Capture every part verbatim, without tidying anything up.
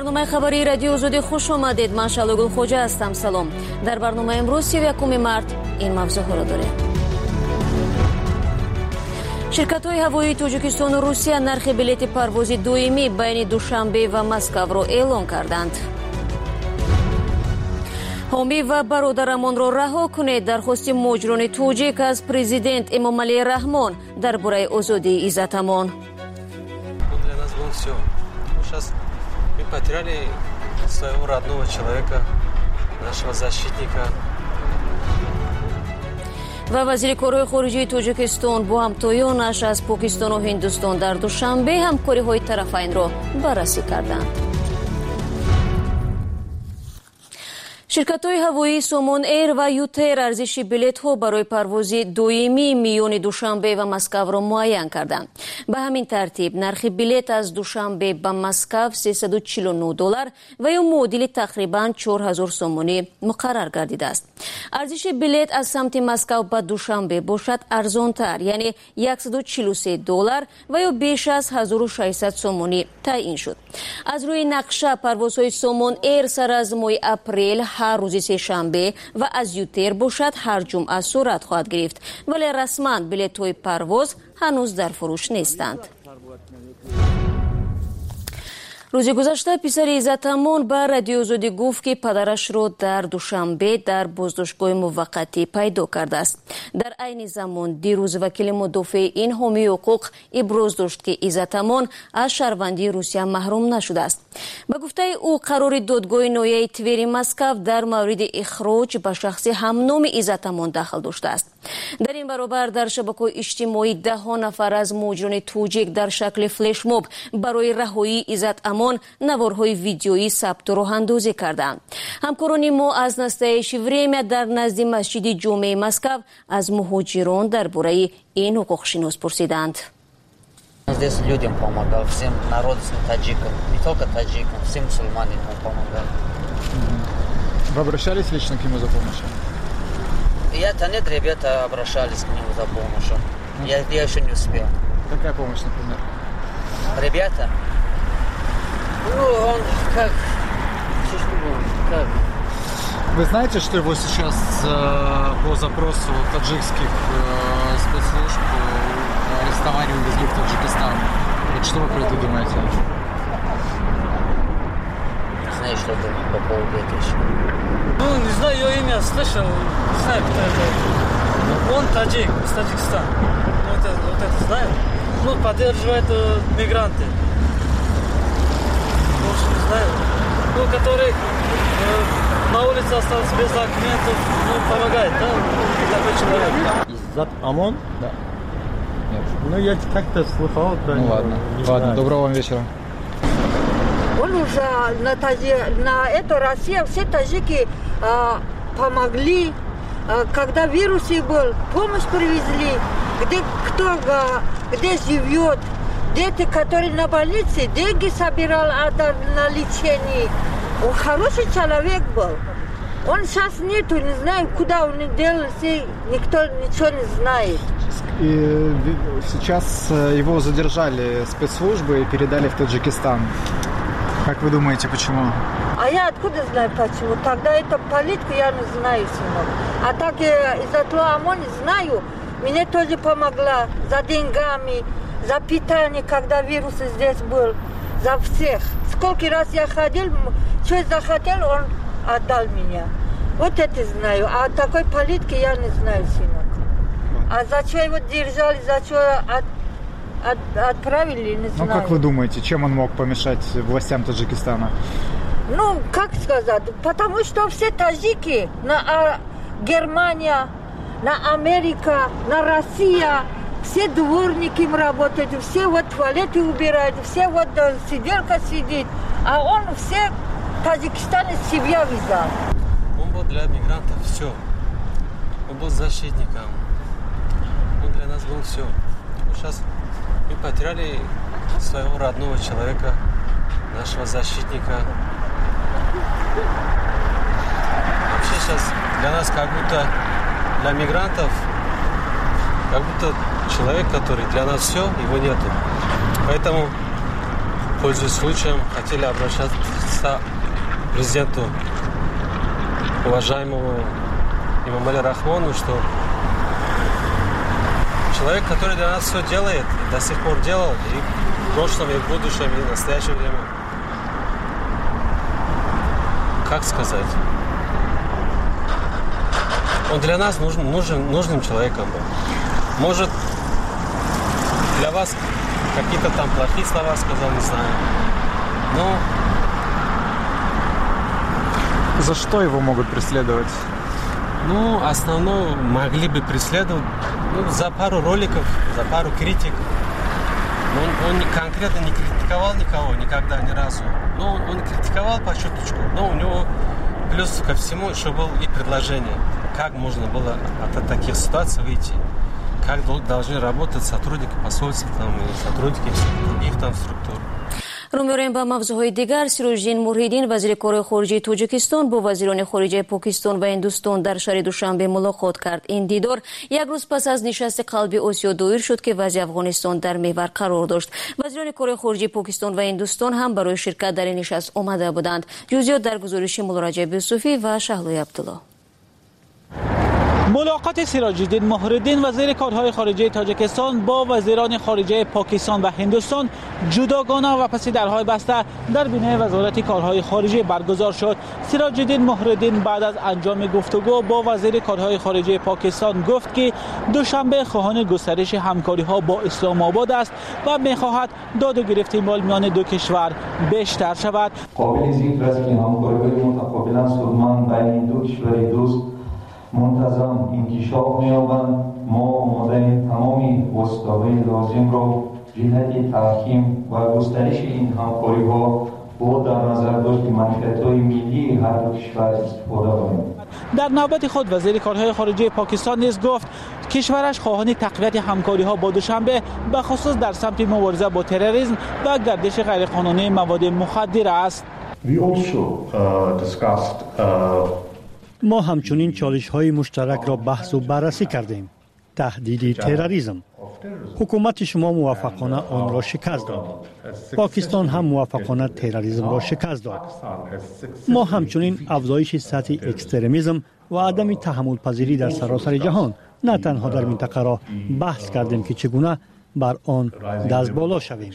барномаи хабари радио Озодӣ хуш омадед. Ман Шалогул Хоҷа ҳастам. Салом. Дар барнома имрӯз سی و یک март ин мавзӯъҳоро дорем. ширкатҳои ҳавоии Тоҷикистону Русия нархи билети парвози доимӣ байни Душанбе ва Москваро эълон карданд. ҳомӣ ва бародарамонро раҳо кунед. дархости муҳоҷирони тоҷик аз президент Эмомалӣ Раҳмон дар бораи озодии Иззатамон. Мы потеряли своего родного человека, нашего защитника. ва вазири корҳои хориҷии Тоҷикистон бо ҳамтоёнаш аз Покистону Ҳиндустон дар Душанбе ҳамкориҳои тарафайнро баррасӣ карданд. ширкатҳои ҳавоии Сомон Эйр ва Ютер арзиши билетҳо барои парвози доимии миёни Душанбе ва Москваро муайян карданд. ба ҳамин тартиб нархи билет аз Душанбе ба Москв сесаду чилу нӯ доллар ва ё муодили тақрибан чор ҳазор сомонӣ муқаррар гардидааст. арзиши билет аз самти Москв ба Душанбе бошад арзонтар, яъне яксаду чилу се доллар ва ё беш аз ҳазору шашсад сомонӣ таъин шуд. аз рӯи нақша парвозҳои Сомон Эйр сар аз моҳи апрел ҳар рӯзи сешанбе ва аз Ютер бошад ҳар ҷумъа сурат хоҳад гирифт, вале расман билетҳои парвоз ҳанӯз дар фурӯш нестанд. рӯзи гузашта писари Иззатамон ба Радиои Озодӣ гуфт ки падарашро дар Душанбе дар боздоштгоҳи муваққатӣ пайдо кардааст. дар айни замон дирӯз вакили мудофии ин ҳомии ҳуқуқ иброз дошт ки Иззатамон аз шаҳрвандии Русия маҳрум нашудааст. ба гуфтаи ӯ қарори додгоҳи ноҳияи Твери Москв дар мавриди ихроҷ ба шахси ҳамноми Иззатамон дахл доштааст. дар ин баробар дар шабакаҳои иҷтимоӣ даҳҳо нафар аз муҳоҷирони тоҷик дар шакли флешмоб барои раҳоии Иззатамон наворҳои видеоӣ сабту роҳандозӣ карданд. ҳамкорони мо аз настоящее время дар назди масҷиди ҷомеи Москв аз муҳоҷирон дар бораи ин ҳуқуқшинос пурсиданд. Здесь людям помогал, всем народным таджикам, не только таджикам, всем мусульманам он помогал. Вы обращались лично к нему за помощью? Я-то нет, ребята обращались к нему за помощью. Я, я еще не успел. Какая помощь, например? Ребята? Ну, он как... как? Вы знаете, что его сейчас э, по запросу таджикских э, спецслужб э, арестовали и увезли в Таджикистан? Вот что вы про это думаете? Не знаю, что думаю по поводу этого еще. Ну, не знаю, ее имя слышал, не знаю, кто это. Он таджик, из Таджикистана. Ну, это, вот это знаю. Ну, поддерживает э, мигранты. Больше не знаю. Ну, который э, на улице остался без документов, ну, помогает, да, такой человек. Иззатамон? Да. Нет. Ну, я как-то слыхал. Да, ну, ладно. Ладно, доброго вам вечера. Он уже на, таджи, на эту Россию все таджики а, помогли, а, когда вирус был, помощь привезли, где кто а, где живет, дети, которые на больнице, деньги собирал а, на лечение. Он хороший человек был. Он сейчас нету, не знаю, куда он делался, никто ничего не знает. И сейчас его задержали спецслужбы и передали в Таджикистан. Как вы думаете, почему? А я откуда знаю почему? Тогда это политику я не знаю, сынок. А так из-за того ОМОН знаю, мне тоже помогла за деньгами, за питание, когда вирус здесь был, за всех. Сколько раз я ходил, что захотел, он отдал меня. Вот это знаю. А такой политики я не знаю, сынок. А зачем его держали, зачем от, от, отправили, не знаю. Ну, как вы думаете, чем он мог помешать властям Таджикистана? Ну, как сказать, потому что все таджики, на а, Германия, на Америка, на Россия, все дворники им работают, все вот туалеты убирают, все вот сиделка сидит, а он все Таджикистан из себя взял. Он был для мигрантов все. Он был защитником. Он для нас был все. Сейчас мы потеряли своего родного человека, нашего защитника. Вообще сейчас для нас как будто, для мигрантов, как будто человек, который для нас все, его нету. Поэтому пользуясь случаем, хотели обращаться к президенту, уважаемому Эмомали Рахмону, что человек, который для нас все делает, до сих пор делал, и в прошлом, и в будущем, и в настоящее время, как сказать, он для нас нужен, нужен, нужным человеком был. Может, для вас какие-то там плохие слова сказал, не знаю. Но... За что его могут преследовать? Ну, основное, могли бы преследовать ну, за пару роликов, за пару критик. Он, он конкретно не критиковал никого, никогда, ни разу. Но он, он критиковал по чуточку. Но у него плюс ко всему еще было и предложение, как можно было от таких ситуаций выйти. Как должны работать сотрудники посольства там, и сотрудники всех других там структур. رو با موضوعهای دیگر سیروژدین موحیدین وزیر کار خارجه تاجیکستان با وزیران خارجه پاکستان و هندوستان در شهر دوشنبه ملاقات کرد. این دیدار یک روز پس از نشست قلبی آسیا دایر شد که وضع افغانستان در محور قرار داشت. وزیران کار خارجه پاکستان و هندوستان هم برای شرکت در این نشست آمده بودند. جزئیات در گزارش مولارجب یوسفی و شهلوی عبدالله. ملاقات سیراج‌الدین مهرالدین وزیر کارهای خارجه تاجیکستان با وزیران خارجه پاکستان و هندوستان جداگانه و پس درهای بسته در بینه وزارت کارهای خارجه برگزار شد. سیراج‌الدین مهرالدین بعد از انجام گفتگو با وزیر کارهای خارجه پاکستان گفت که دوشنبه خواهان گسترش همکاری‌ها با اسلام آباد است و می‌خواهد داد و گرفت مال میان دو کشور بیشتر شود. قابل ذکر است که همکاری‌های متقابلا سودمند بین دو کشور دوست منتظم انکشاف می‌یابند. ما آماده تمامی وسایل لازم را جهت تحکیم و گسترش این همکاری‌ها با در نظر داشت منفعت‌های ملی هر دو کشور استفاده کنیم. در نوبت خود وزیر کارهای خارجه پاکستان نیز گفت کشورش خواهان تقویت همکاری‌ها با دوشنبه به خصوص در سمت مبارزه با تروریسم و گردش غیرقانونی مواد مخدر است. We also uh, discussed uh, ما همچنین چالش‌های مشترک را بحث و بررسی کردیم. تهدید تروریسم. حکومت شما موفقانه آن را شکست داد. پاکستان هم موفقانه تروریسم را شکست داد. ما همچنین افزایش سطح اکستریمیسم و عدم تحمل پذیری در سراسر جهان نه تنها در منطقه را بحث کردیم که چگونه بر آن دست بالا شویم.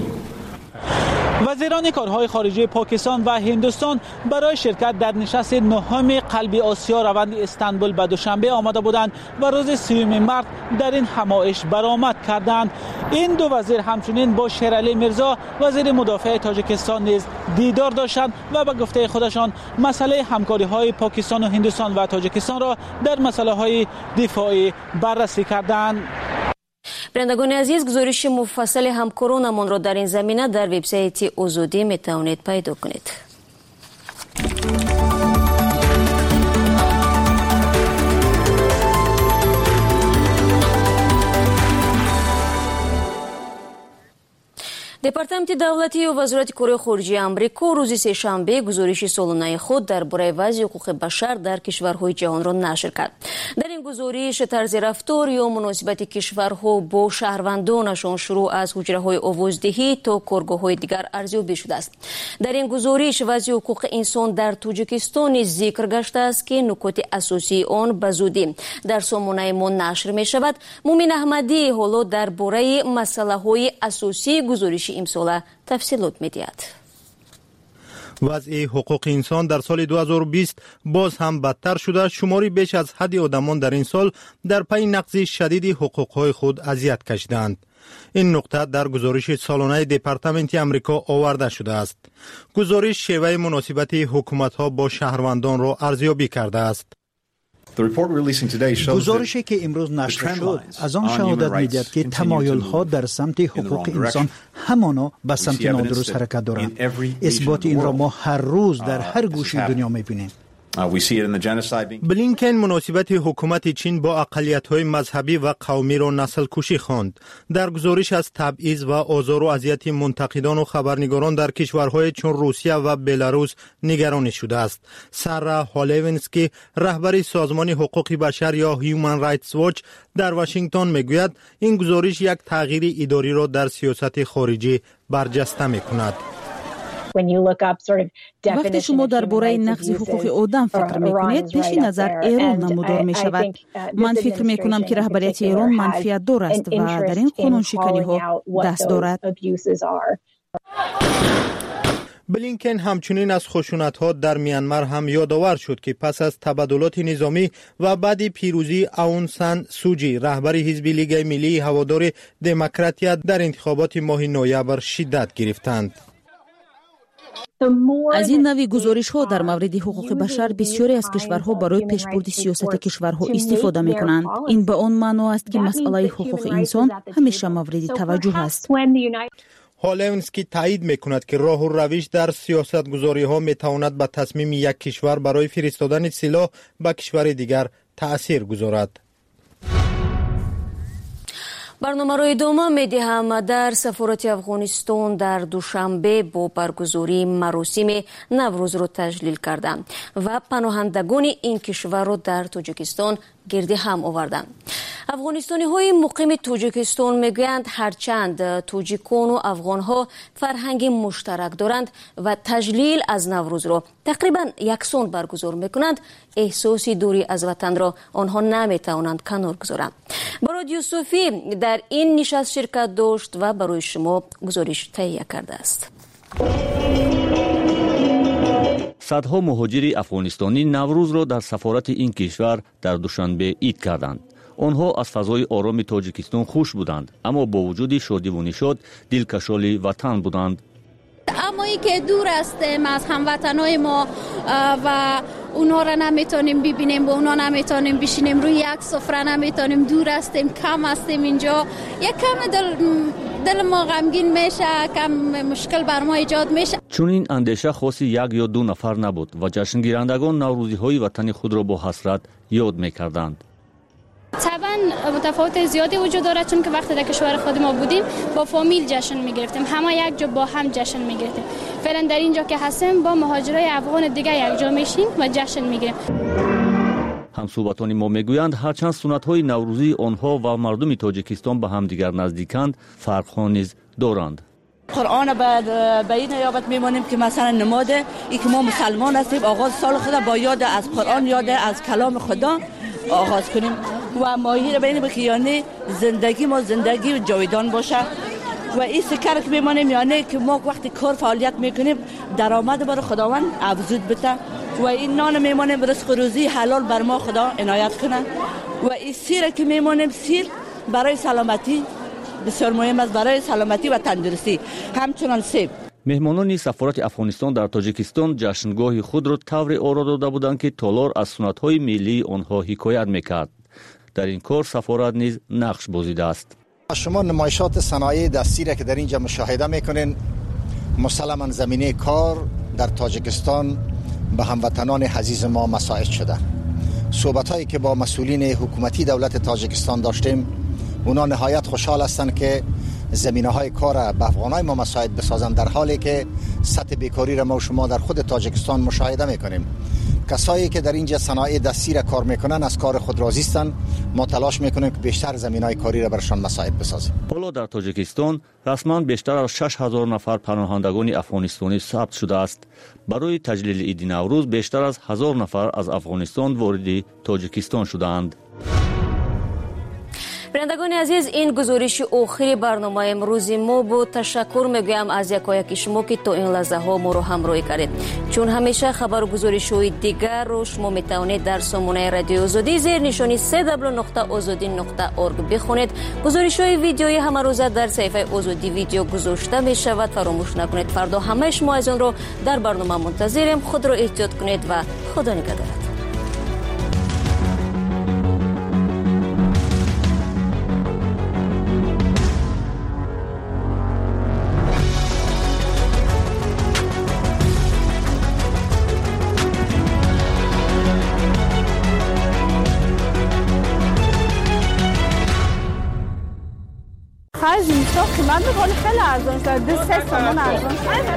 وزیران کارهای خارجه پاکستان و هندوستان برای شرکت در نشست نهم قلبی آسیا روند استانبول به دوشنبه آمده بودند و روز سیوم مارس در این همایش برآمد کردند. این دو وزیر همچنین با شیرعلی میرزا وزیر مدافع تاجیکستان نیز دیدار داشتند و به گفته خودشان مسئله همکاری‌های پاکستان و هندوستان و تاجیکستان را در مسائل دفاعی بررسی کردند. برندگان عزیز گزارش مفصل همکارانمان را در این زمینه در وبسایت آزادی می توانید پیدا کنید. департаменти давлатии вазирати кори хориҷии амрико рӯзи сешанбе гузориши солонаи худ дар бораи вазъи ҳуқуқи башар дар кишварҳои ҷаҳонро нашр кард. дар ин гузориш тарзи рафтор ё муносибати кишварҳо бо шаҳрвандонашон шурӯъ аз ҳуҷраҳои овоздиҳӣ то коргоҳҳои дигар арзёбӣ шудааст. дар ин гузориш вазъи ҳуқуқи инсон дар тоҷикистон низ зикр гаштааст ки нукоти асосии он ба зудӣ дар сомонаи мо нашр мешавад. мумин аҳмадӣ ҳоло дар бораи масъалаҳои асосии гузориши имсола тафсилот медиҳад. وضع حقوق انسان در سال دو هزار و بیست باز هم بدتر شده. شماری بیش از حد آدمان در این سال در پی نقض شدید حقوقهای خود اذیت کشیدند. این نقطه در گزارش سالانه دپارتمنت آمریکا آورده شده است. گزارش شیوه مناسبت حکومت‌ها با شهروندان را ارزیابی کرده است. گزارشی که امروز نشر شد از آن شهادت می‌دهد که تمایل‌ها در سمت حقوق انسان همانا به سمت نادرست حرکت دارند. اثبات این را ما هر روز در هر گوشه دنیا می‌بینیم. بلینکن مناسبت حکومت چین با اقلیت‌های مذهبی و قومی را نسل کشی خواند. در گزارش از تبعیض و آزار و اذیت منتقدان و خبرنگاران در کشورهای چون روسیه و بلاروس نگرانی شده است. سارا هالوینسکی رهبر سازمان حقوق بشر یا هیومن رایتس واچ در واشنگتن میگوید این گزارش یک تغییر اداری را در سیاست خارجی برجسته می‌کند. وقتی شما درباره نقض حقوق آدم فکر میکنید پیش نظر ایران نمودار می شود. من فکر می کنم که رهبریت ایران منفیت دار است و در این قانون شکنی ها دست دارد. بلینکن همچنین از خشونت‌ها در میانمار هم یادآور شد که پس از تبادلات نظامی و بعد پیروزی آون سان سوچی رهبر حزب لیگ ملی هوادار دموکراتیت در انتخابات ماه نوامبر شدت گرفتند. از این نوع گزارش ها در مورد حقوق بشر بسیاری از کشورها برای پیشبرد سیاست کشورها استفاده می کنند. این به آن معنا است که مسئله حقوق انسان همیشه مورد توجه است. هالوینسکی تایید می کند که راه و روش در سیاست گذاری ها می تواند به تصمیم یک کشور برای فرستادن سلاح به کشور دیگر تأثیر گذارد. برنامه را ادامه می‌دهم. در سفارت افغانستان در دوشنبه با برگزاری مراسم نوروز را تجلیل کردند و پناهندگان این کشور را در تاجیکستان گرد هم آوردند. افغانستانی های مقیم تاجیکستان میگویند هرچند تاجیکان و افغان ها فرهنگ مشترک دارند و تجلیل از نوروز را تقریبا یکسان برگزار میکنند، احساسی دوری از وطن را آنها نمیتوانند کنار گذارند. براد یوسفی در این نشست شرکت داشت و برای شما گزارش تهیه کرده است. صدها مهاجر افغانستانی نوروز را در سفارت این کشور در دوشنبه عید کردند. آنها از فضای آرام تاجیکستان خوش بودند، اما با وجود شادی و نشاط دلکشان وطن بودند. اما ای که دور هستیم از هموطنای ما و اونا را نمیتونیم ببینیم، با اونا نمیتونیم بشینیم روی یک سفره، نمیتونیم، دور هستیم، کم هستیم اینجا، یک کم دل دل ما غمگین میشه، کم مشکل بر ما ایجاد میشه. چون این اندیشه خاصی یک یا دو نفر نبود و جشن گیرندگان نوروزی های وطن خود را با حسرت یاد میکردند. طبعا متفاوت زیادی وجود دارد، چون که وقتی در کشور خود ما بودیم با فامیل جشن میگرفتیم، همه یک جا با هم جشن میگرفتیم. فعلا در اینجا که هستیم با مهاجرای افغان دیگه یک جا میشیم و جشن میگیریم. همصحبتان ما میگویند هرچند سنت‌های نوروزی آنها و مردم تاجیکستان به هم دیگر نزدیکند، فرق‌ها نیز دارند. قرآن بعد به این یابت میمانیم که مثلا نماده ای که ما مسلمان هستیم، آغاز سال خدا با یاد از قرآن، یاد از کلام خدا آغاز کنیم و ماهی رو بینیم که یعنی زندگی ما زندگی جاودان باشه و این سکر که میمانیم یعنی که ما وقتی کار فعالیت میکنیم درآمد برای خداوند افزود بده و این نان میمانیم رزق روزی حلال بر ما خدا عنایت کنه و این سیر که میمانیم سیر برای سلامتی بسیار مهم است، برای سلامتی و تندرستی. همچنان سیب. مهمانان سفارت افغانستان در تاجیکستان جشنگاه خود را طوری آرا داده بودند که تالار از سنت‌های ملی آنها حکایت میکرد. در این کار سفارت نیز نقش بازیده است. شما نمایشات صنایع دستی را که در اینجا مشاهده میکنین، مسلماً زمینه کار در تاجیکستان به هموطنان عزیز ما مساعد شده. صحبت‌هایی که با مسئولین حکومتی دولت تاجیکستان داشتیم، اونا نهایت خوشحال هستند که زمینه‌های کار به افغانای ما مساعد بسازند، در حالی که سطح بیکاری را ما و شما در خود تاجیکستان مشاهده میکنیم. کسایی که در اینجا صنایع دستی را کار میکنن از کار خود راضی هستند. ما تلاش میکنیم که بیشتر زمینهای کاری را برشان مساعد بسازیم. حالا در تاجیکستان رسما بیشتر از شش هزار نفر پناهندگان افغانستانی ثبت شده است. برای تجلیل عید نوروز بیشتر از هزار نفر از افغانستان وارد تاجیکستان شدند. بینندگان عزیز، این گزارش آخری برنامه امروز ما بود. تشکر میگویم از یکایک شما که تا این لحظه ها ما رو همراهی کردید. چون همیشه خبر و گزارش های دیگر رو شما میتونید در سامانه رادیو آزادی زیر نشانی سه دبلیو نقطه آزادی نقطه اورگ بخونید. گزارش های ویدیویی همه روزه در صفحه آزادی ویدیو گذاشته می شود. فراموش نکنید فردا همه شما از آن رو در برنامه منتظریم. خود را احتیاط کنید و خدا نگهدار. من میگم خیلی ارزان شده دو سه تومن ارزان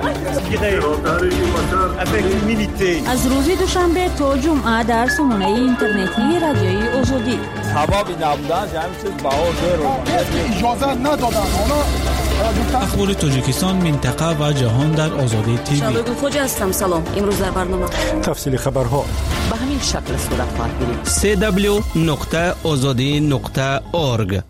از روزی دوشنبه تا جمعه در سامانه اینترنتی رادیوی آزادی ثوابی نبودن همین چیز بها زیرو اجازه ندادن اونا اخبار تاجیکستان منطقه و جهان در آزادی تیوی. شبگو خوجا هستم. سلام. امروز در برنامه تفصیل خبرها به همین شکل صورت خواهد گرفت. سی دبلیو نقطه آزادی نقطه اورگ.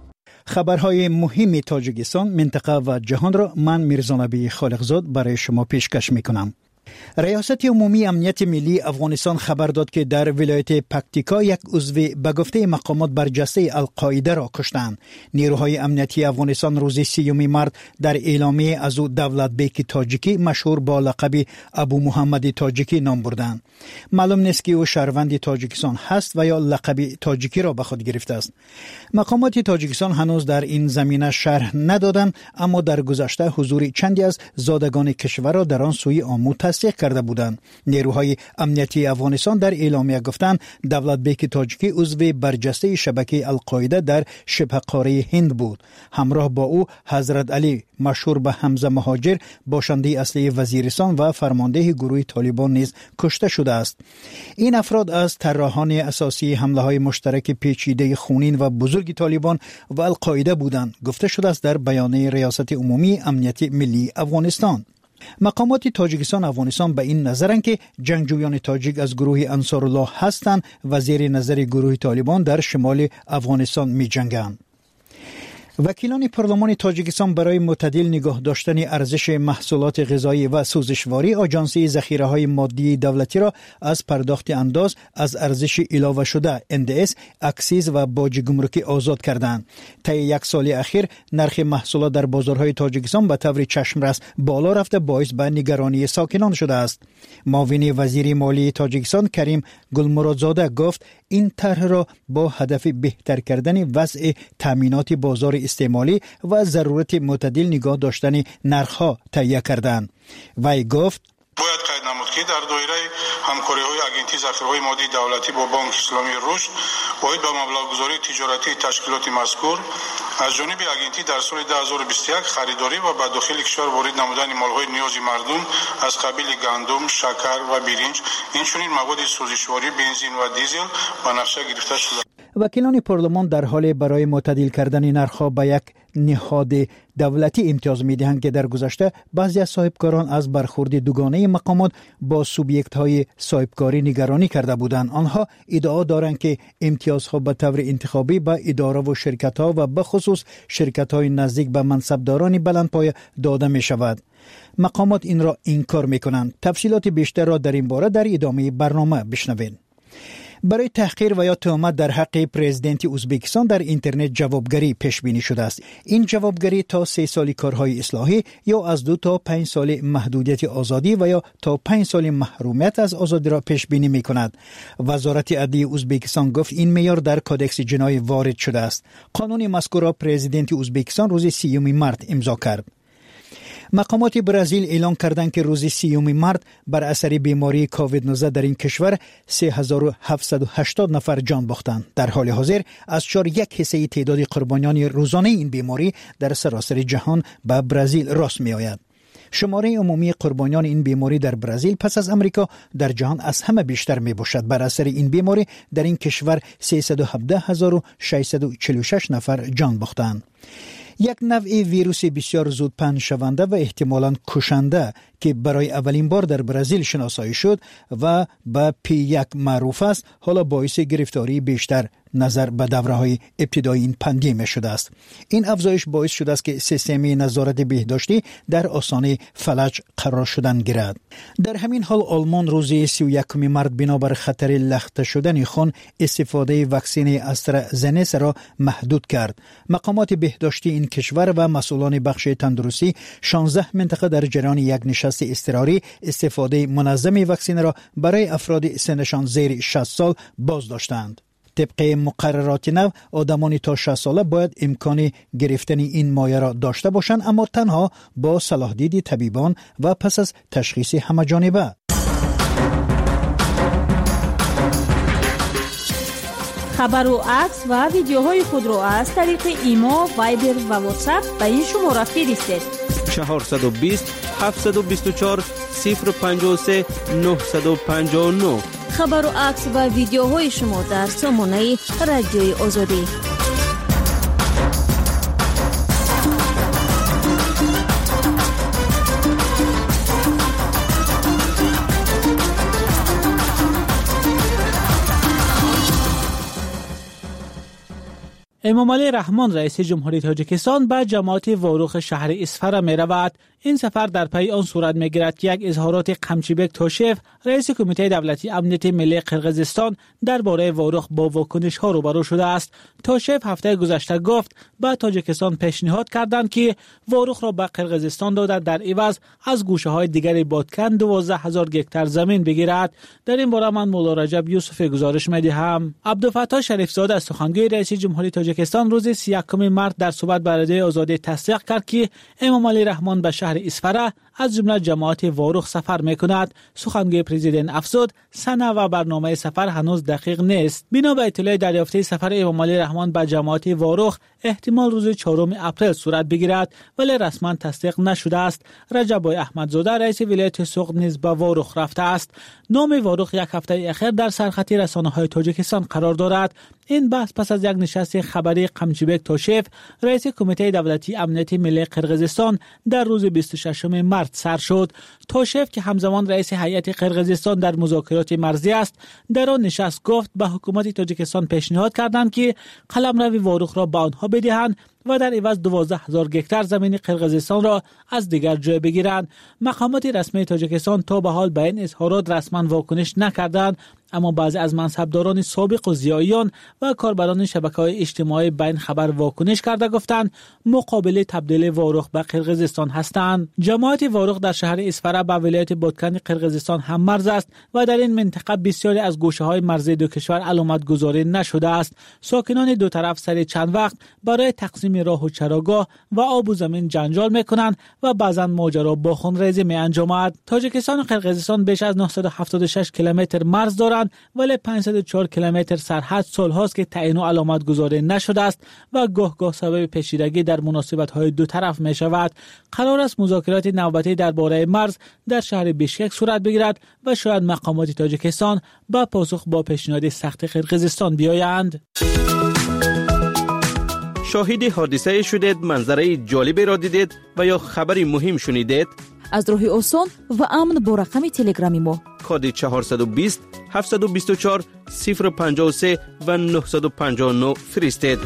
خبرهای مهم تاجیکستان، منطقه و جهان را من میرزا نبی خالقزاد برای شما پیشکش میکنم. ریاست عمومی امنیت ملی افغانستان خبر داد که در ولایت پکتیکا یک عضو به گفته مقامات برجسته القاعده را کشتند. نیروهای امنیتی افغانستان روز سیوم مارس در اعلامیه از او دولت بیک تاجیکی مشهور با لقب ابو محمد تاجیکی نام بردند. معلوم نیست که او شهروند تاجیکستان هست و یا لقب تاجیکی را به خود گرفته است. مقامات تاجیکستان هنوز در این زمینه شرح ندادند، اما در گذشته حضور چندی از زادگان کشور را در آن سوی آمو تصدیق کرده بودند. نیروهای امنیتی افغانستان در اعلامیه گفتند دولت بیک تاجیکی عضو برجسته شبکه القاعده در شبه قاره هند بود. همراه با او حضرت علی مشهور به حمزه مهاجر باشنده اصلی وزیرستان و فرمانده گروه طالبان نیز کشته شده است. این افراد از طراحان اساسی حمله های مشترک پیچیده خونین و بزرگ طالبان و القاعده بودند، گفته شده است در بیانیه ریاست عمومی امنیت ملی افغانستان. مقامات تاجیکستان افغانستان به این نظرند که جنگجویان تاجیک از گروه انصارالله هستند و زیر نظر گروه طالبان در شمال افغانستان می جنگند. وکیلان پارلمان تاجیکستان برای معتدل نگاه داشتن ارزش محصولات غذایی و سوزشواری آژانس ذخیره‌های مادی دولتی را از پرداخت انداز از ارزش علاوه شده ان دی اس، اکسیز و باج گمرکی آزاد کردند. طی یک سال اخیر نرخ محصولات در بازارهای تاجیکستان به طور چشمرس بالا رفته باعث به نگرانی ساکنان شده است. معاون وزیر مالی تاجیکستان کریم گلمرادزاده گفت این طرح را با هدف بهتر کردن وضع تامینات بازار استعمالی و ضرورت معتدل نگاه داشتن نرخ‌ها تهیه کردند. وی گفت باید قید نمود که در دایره همکاری‌های آژانس ذخیره‌های مادی دولتی با بانک اسلامی رشد باید با مبلغ‌گذاری تجارتی تشکیلات مذکور از جانب آژانس در سال دو هزار و بیست و یک خریداری و به داخل کشور وارد نمودن مال‌های نیازی مردم از قبیل گندم، شکر و برنج، اینچنین مواد سوزشواری، بنزین و دیزل به نقشه گرفته شده. وکیلان پارلمان در حال برای معتدل کردن نرخ‌ها به یک نهاد دولتی امتیاز می‌دهند که در گذشته بعضی از صاحبکاران از برخورد دوگانه مقامات با سوبیکت‌های صاحبکاری نگرانی کرده بودند. آنها ادعا دارند که امتیازها به طور انتخابی به اداره و شرکت‌ها و به خصوص شرکت‌های نزدیک به منصبداران بلندپایه داده می‌شود. مقامات این را انکار می‌کنند. تفصیلات بیشتر را در این باره در ادامه برنامه بشنوید. برای تحقیر و یا تهمت در حق پرزیدنت ازبکستان در اینترنت جوابگری پیش بینی شده است. این جوابگری تا سه سال کارهای اصلاحی یا از دو تا پنج سال محدودیت آزادی و یا تا پنج سال محرومیت از آزادی را پیش بینی می کند. وزارت عدلیه ازبکستان گفت این معیار در کدکس جنایی وارد شده است. قانون مذکور را پرزیدنت ازبکستان روز سیوم مارس امضا کرد. مقامات برزیل اعلام کردند که روز سیوم مارس بر اثر بیماری کووید نوزده در این کشور سه هزار و هفتصد و هشتاد نفر جان باختند. در حال حاضر از چهار یک حصه تعداد قربانیان روزانه این بیماری در سراسر جهان به برزیل راست می آید. شماره عمومی قربانیان این بیماری در برزیل پس از امریکا در جهان از همه بیشتر می باشد. بر اثر این بیماری در این کشور سیصد و هفده هزار و ششصد و چهل و شش نفر جان باختند. یک نوع ویروس بسیار زود پناه شونده و احتمالاً کشنده که برای اولین بار در برزیل شناسایی شد و به پی یک معروف است، حالا باعث گرفتاری بیشتر نظر به دوره‌های ابتدایی این پاندمی شده است. این افزایش باعث شده است که سیستم نظارت بهداشتی در آستانه فلج قرار شدن گیرد. در همین حال آلمان روز سی و یکم مارس بنابر خطر لخته شدن خون استفاده واکسن استرازنیکا را محدود کرد. مقامات بهداشتی این کشور و مسئولان بخش تندرستی شانزده منطقه در جریان یک نشست اضطراری استفاده منظم واکسن را برای افراد سنشان زیر شصت سال باز داشتند. طبق مقررات نو آدمان تا شصت ساله باید امکان گرفتن این مایه را داشته باشند، اما تنها با صلاح دید طبیبان و پس از تشخیص همه‌جانبه. خبر و عکس و ویدیوهای خود را از طریق ایما، وایبر و واتساپ به این شماره فرستید. چهارصد و بیست هفتصد و بیست و چهار صفر پنجاه و سه نهصد و پنجاه و نه. خبر و عکس و ویدیوهای شما در سامانه رادیوی آزادی. امام علی رحمان رئیس جمهوری تاجیکستان به جماعت واروخ شهر اسفر می رود. این سفر در پی آن صورت می گیرد که یک اظهارات قمچیبک توشیف رئیس کمیته دولتی امنیت ملی قرقیزستان درباره واروخ با واکنش ها روبرو شده است. توشیف هفته گذشته گفت به تاجیکستان پیشنهاد کردند که واروخ را به قرقیزستان داده در عوض از گوشه های دیگر بادکن دوازده هزار گکتار زمین بگیرد. در این باره من مولا رجب یوسف گزارش می دهم. عبدالفتاح شریفزاده از سخنگوی رئیس جمهوری تاجیکستان روز سی و یکم مارس در صحبت با رادیو آزادی تصدیق کرد که امام علی رحمان به شهر اسفره از جمله جماعت واروخ سفر میکند. سخنگوی پرزیدنت افزود سنه و برنامه سفر هنوز دقیق نیست. بنا به اطلاع دریافته سفر امام علی رحمان به جماعت واروخ احتمال روز چهارم اپریل صورت بگیرد ولی رسما تصدیق نشده است. رجب احمدزاده رئیس ولایت سوق نیز به واروخ رفته است. نام واروخ یک هفته اخیر در سرخط رسانه‌های تاجیکستان قرار دارد. این بحث پس از یک نشست خبری قمچیبک توشیف رئیس کمیته دولتی امنیت ملی قرقیزستان در روز بیست و ششم مارس سر شد. توشیف که همزمان رئیس هیئت قرقیزستان در مذاکرات مرزی است در آن نشست گفت به حکومت تاجیکستان پیشنهاد کردند که قلمرو واروخ را به آنها بدهند و در عوض دوازده هزار گکتار زمین قرقیزستان را از دیگر جای بگیرند. مقامات رسمی تاجیکستان تا به حال به این اظهارات رسما واکنش نکردند، اما بعضی از منصبداران سابق و ضیاعیان و کاربران شبکه‌های اجتماعی به این خبر واکنش کرده گفتند مقابل تبدیل واروخ به قرقیزستان هستند. جماعت واروخ در شهر اسفره به ولایت بادکن قرقیزستان هم مرز است و در این منطقه بسیاری از گوشه‌های مرزی دو کشور علامت گذاری نشده است. ساکنان دو طرف سر چند وقت برای تقسیم راه و چراگاه و آب و زمین جنجال میکنند و بعضا ماجرا با خونریزی می انجامد. تاجیکستان و قرقیزستان بیش از نهصد و هفتاد و شش کیلومتر مرز دارند ولی پانصد و چهار کیلومتر سرحد سالهاست که تعیین و علامت گذاری نشده است و گاه گاه سبب پیچیدگی در مناسبت‌های دو طرف می شود. قرار است مذاکرات نوبتی درباره مرز در شهر بیشکک صورت بگیرد و شاید مقامات تاجیکستان با پاسخ با پیشنهاد سخت قرقیزستان بیایند. شاهد حادثه شدید، منظره جالبی را دیدید و یا خبری مهم شنیدید؟ از راه آسان و امن با رقم تلگرامی ما کد چهارصد و بیست هفتصد و بیست و چهار صفر پنجاه و سه و نهصد و پنجاه و نه فرستید.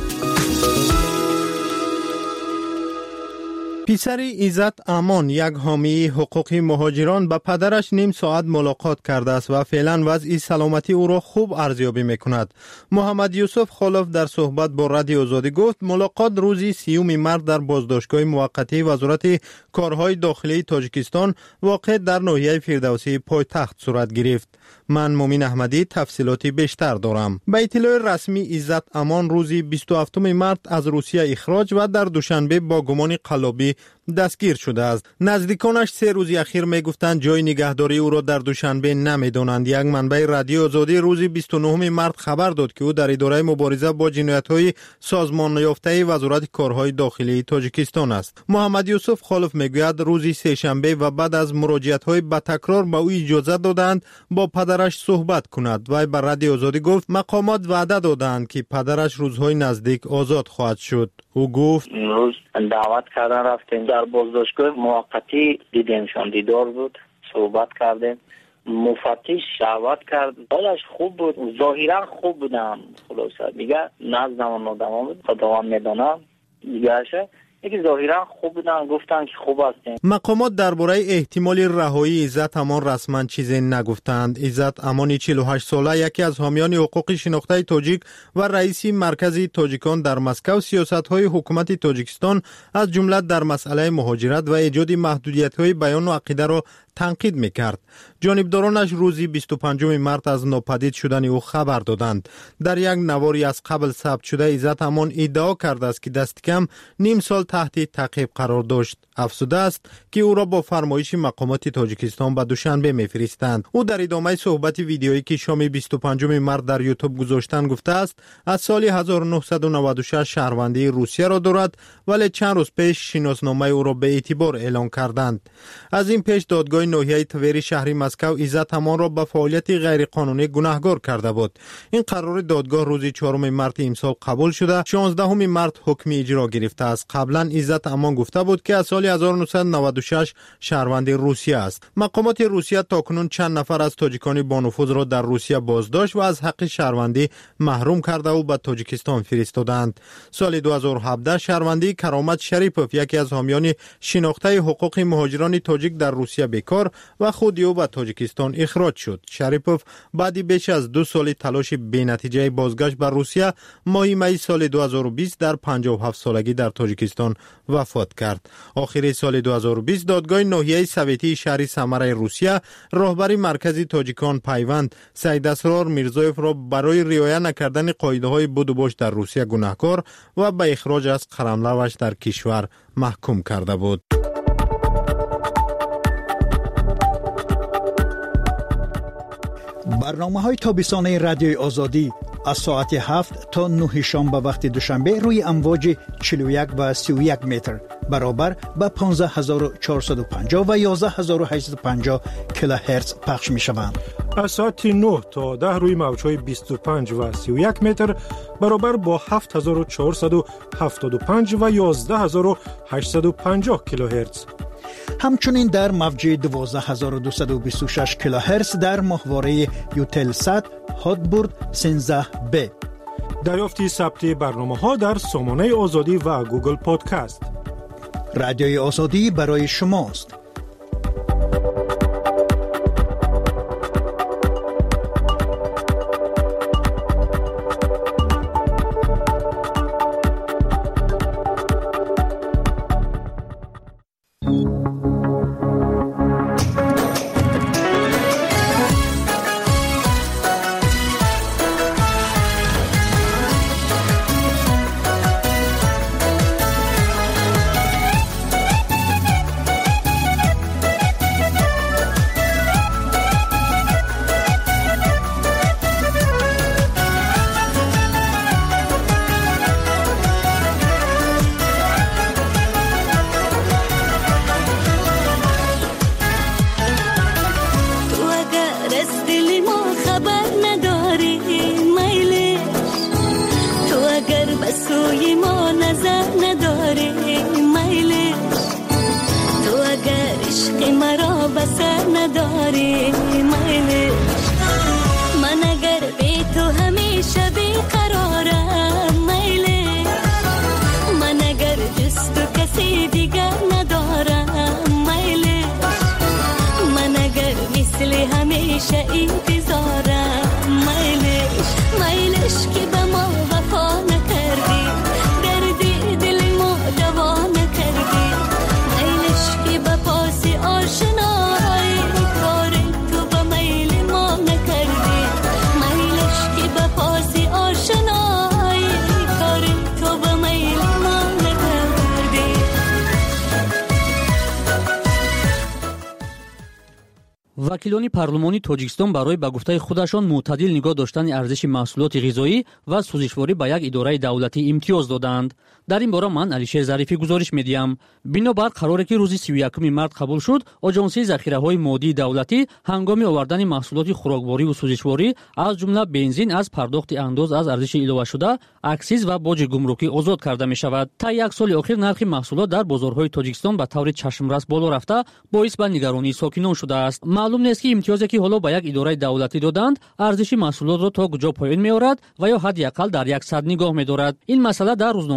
پسر عزت امان یک حامی حقوق مهاجران با پدرش نیم ساعت ملاقات کرده است و فعلا وضع سلامتی او را خوب ارزیابی میکند. محمد یوسف خالف در صحبت با رادیو آزادی گفت ملاقات روزی سیوم مارس در بازداشتگاه موقتی وزارت کارهای داخلی تاجیکستان واقع در ناحیه فردوسی پایتخت صورت گرفت. من مومین احمدی تفصیلاتی بیشتر دارم. به اطلاع رسمی عزت امان روزی بیست و هفتم مارس از روسیه اخراج و در دوشنبه با گمان قلابی دستگیر شده است. نزدیکانش سه روز اخیر میگفتند جای نگهداری او را در دوشنبه نمیدانند. یک منبع رادیو آزادی روز بیست و نهم مارس خبر داد که او در اداره مبارزه با جنایت‌های سازمان یافته وزارت کارهای داخلی تاجیکستان است. محمد یوسف خالف میگوید روز سه شنبه و بعد از مراجعت‌های با تکرار به او اجازه دادند با پدرش صحبت کند و بر رادیو آزادی گفت مقامات وعده دادند که پدرش روزهای نزدیک آزاد خواهد شد. او گفت امروز دعوت کردن رفتیم در بازداشتگاه موقتی دیدیمشان، دیدار بود، صحبت کردیم. مفتش دعوت کرد، حالش خوب بود، ظاهرا خوب بودم. خلاصه میگه نزدم و ندام بود، خداوند میدانم دیگه یکی ظاهرا خوب بودن، گفتن که خوب هستیم. مقامات درباره احتمال رهایی عزت امان رسما چیزی نگفتند. عزت امان چهل و هشت ساله یکی از حامیان حقوق شناخته تاجیک و رئیس مرکز تاجیکان در مسکو سیاست‌های حکومت تاجیکستان از جمله در مسئله مهاجرت و ایجاد محدودیت‌های بیان و عقیده را تنقید میکرد. جانبدارانش روزی بیست و پنجم مارس از ناپدید شدن او خبر دادند. در یک نواری از قبل ثبت شده عزت امان ادعا کرده است که دست کم نیم سال تحت تعقیب قرار داشت. افسوده است که او را با فرمایش مقامات تاجیکستان به دوشنبه میفرستند. او در ادامه صحبت ویدیویی که شام بیست و پنجم مارس در یوتیوب گذاشتن گفته است از سال هزار و نهصد و نود و شش شهروندی روسیه را دارد، ولی چند روز پیش شناسنامه او را به اعتبار اعلان کردند. از این پیش دادگاه ناحیه توری شهری مسکو عزت امان را به فعالیت غیرقانونی گناهکار کرده بود. این قرار دادگاه روز چهارم مارس امسال قبول شده. شانزدهم مارس حکم اجرا گرفته است. قبلا عزت امان گفته بود که از سال هزار و نهصد و نود و شش شهروند روسیه است. مقامات روسیه تاکنون چند نفر از تاجیکان با نفوذ را در روسیه بازداشت و از حق شهروندی محروم کرده و به تاجیکستان فرستادند. سال دو هزار و هفده شهروندی کرامت شریپوف یکی از حامیان شناخته حقوق مهاجران تاجیک در روسیه بیکار و خود او به تاجیکستان اخراج شد. شریپوف بعد بیش از دو سال تلاش بی‌نتیجه بازگشت به روسیه ماه می سال دو هزار و بیست در پنجاه و هفت سالگی در تاجیکستان وفات کرد. آخر سال دو هزار و بیست دادگاه ناحیه سویتی شهر سمره روسیه راهبر مرکز تاجیکان پیوند سید اسرار میرزایف را برای رعایت نکردن قاعده‌های بود و باش در روسیه گناهکار و به اخراج از قلمروش در کشور محکوم کرده بود. برنامه‌های تابستانه رادیوی آزادی از ساعت هفت تا نه شام به وقت دوشنبه روی امواج چهل و یک و سی و یک متر برابر به پانزده هزار و چهارصد و پنجاه و یازده هزار و هشتصد و پنجاه کیلوهرتز پخش می شوند. از ساعت نه تا ده روی موج‌های بیست و پنج و سی و یک متر برابر با هفت هزار و چهارصد و هفتاد و پنج و یازده هزار و هشتصد و پنجاه کیلوهرتز. همچنین در موج دوازده هزار و دویست و بیست و شش کیلوهرتز در ماهواره یوتلسات هاتبورد سیزده بی. دریافت ثبت برنامه‌ها در سامانه آزادی و گوگل پادکست. رادیوی آزادی برای شماست. وکیلان پارلمانی تاجیکستان برای به گفته خودشان معتدل نگاه داشتن ارزش محصولات غذایی و سوزشواری به یک اداره دولتی امتیاز دادند. در این باره من علیشیر ظریفی گزارش میدیم. بنابر قراری که روز سی و یکم مارس قبول شد، آژانسی ذخیره‌های مادی دولتی هنگام آوردن محصولات خوراکواری و سوزشواری از جمله بنزین از پرداخت انداز از ارزش اضافه شده، اکسیز و باج گمرکی آزاد کرده می شود. تا یک سال اخیر نرخ محصولات در بازارهای تاجیکستان به طور چشمرس بالا رفته، باعث به نگرانی ساکنان شده است. معلوم نیست که امتیازی که حالا به یک اداره دولتی دادند، ارزش محصولات را تا کجا پایین می‌آورد و یا حداقل در یک صد نگاه می‌دارد. این مسئله در روزنامه جلسه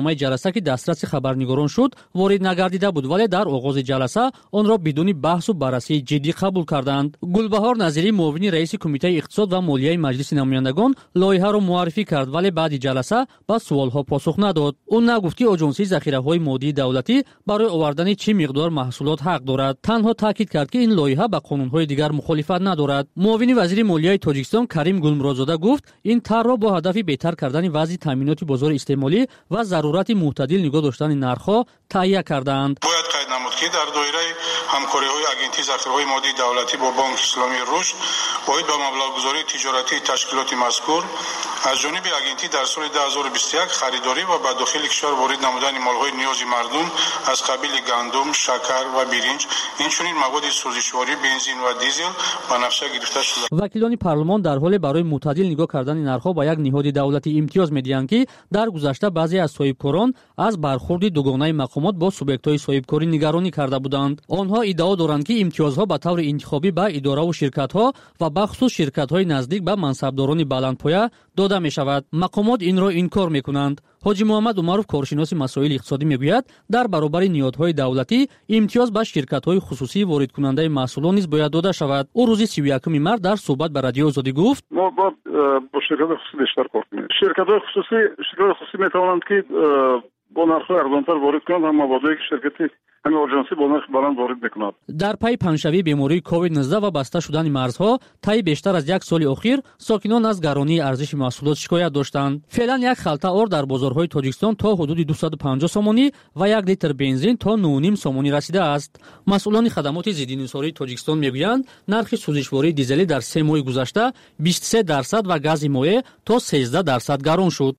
جلسه که دسترس خبرنگاران شد وارد نگردیده بود، ولی در آغاز جلسه آن را بدون بحث و بررسی جدی قبول کردند. گلبهار نظری معاون رئیس کمیته اقتصاد و مالیه مجلس نمایندگان لایحه را معرفی کرد، ولی بعد جلسه با سوالها پاسخ نداد. اون نگفت که آژانسی ذخیره‌های مادی دولتی برای آوردن چه مقدار محصولات حق دارد. تنها تاکید کرد که این لایحه با قانون‌های دیگر مخالفت ندارد. معاون وزیر مالیه تاجیکستان کریم گلمرادزاده گفت این طرح را با هدف بهتر کردن وضع تامینات بازار استعمالی و ضرورت معتدل نگاه داشتن نرخ‌ها تهیه کردند. باید قید نمود که در دایره همکاری‌های اگنتی ذخیره‌های مادی دولتی با بانک اسلامی رشد باید با مبلغ‌گذاری تجارتی تشکیلات مذکور از جانب اگنتی در سال دو هزار و بیست و یک خریداری و به داخل کشور وارد نمودن مال‌های نیاز مردم از قبیل گندم، شکر و برنج، اینچنین مواد سوزشواری، بنزین و دیزل به نقشه گرفته شده. وکیلان پارلمان در حال برای معتدل نگاه کردن نرخ‌ها با یک نهاد دولتی امتیاز می‌دهند که در گذشته بعضی از صاحبکاران از برخورد دوگانه مقامات با سوبیکت‌های صاحبکاری نگرانی کرده بودند. آنها ادعا دارند که امتیازها به طور انتخابی به اداره و شرکت‌ها و بخصوص شرکت‌های نزدیک به منصبداران بلندپایه داده می‌شود. مقامات این را انکار می‌کنند. حاجی محمد عمرов کارشناس مسائل اقتصادی میگوید در برابر نیازهای دولتی امتیاز به شرکت‌های خصوصی وارد کننده محصولات نیز باید داده شود. او روز سی و یکم مارس در صحبت با رادیو آزادی گفت ما با با شرکت‌های خصوصی بیشتر کار کنیم. شرکت‌های خصوصی شرکت‌های خصوصی می‌توانند که با نرخ‌های ارزان‌تر وارد کنند، هم موادی که شرکتی همین آژانسی با نرخ بلند وارد می‌کند. در پی پنجشنبه بیماری کووید نوزده و بسته شدن مرزها طی بیشتر از یک سال اخیر ساکنان از گرانی ارزش محصولات شکایت داشتند. فعلا یک خلطه آرد در بازارهای تاجیکستان تا حدود دویست و پنجاه سومانی و یک لیتر بنزین تا نه و نیم سومانی رسیده است. مسئولان خدمات ضدانحصاری تاجیکستان میگویند نرخ سوزشواری دیزلی در سه ماه گذشته بیست و سه درصد و گاز مایع تا سیزده درصد گران شد.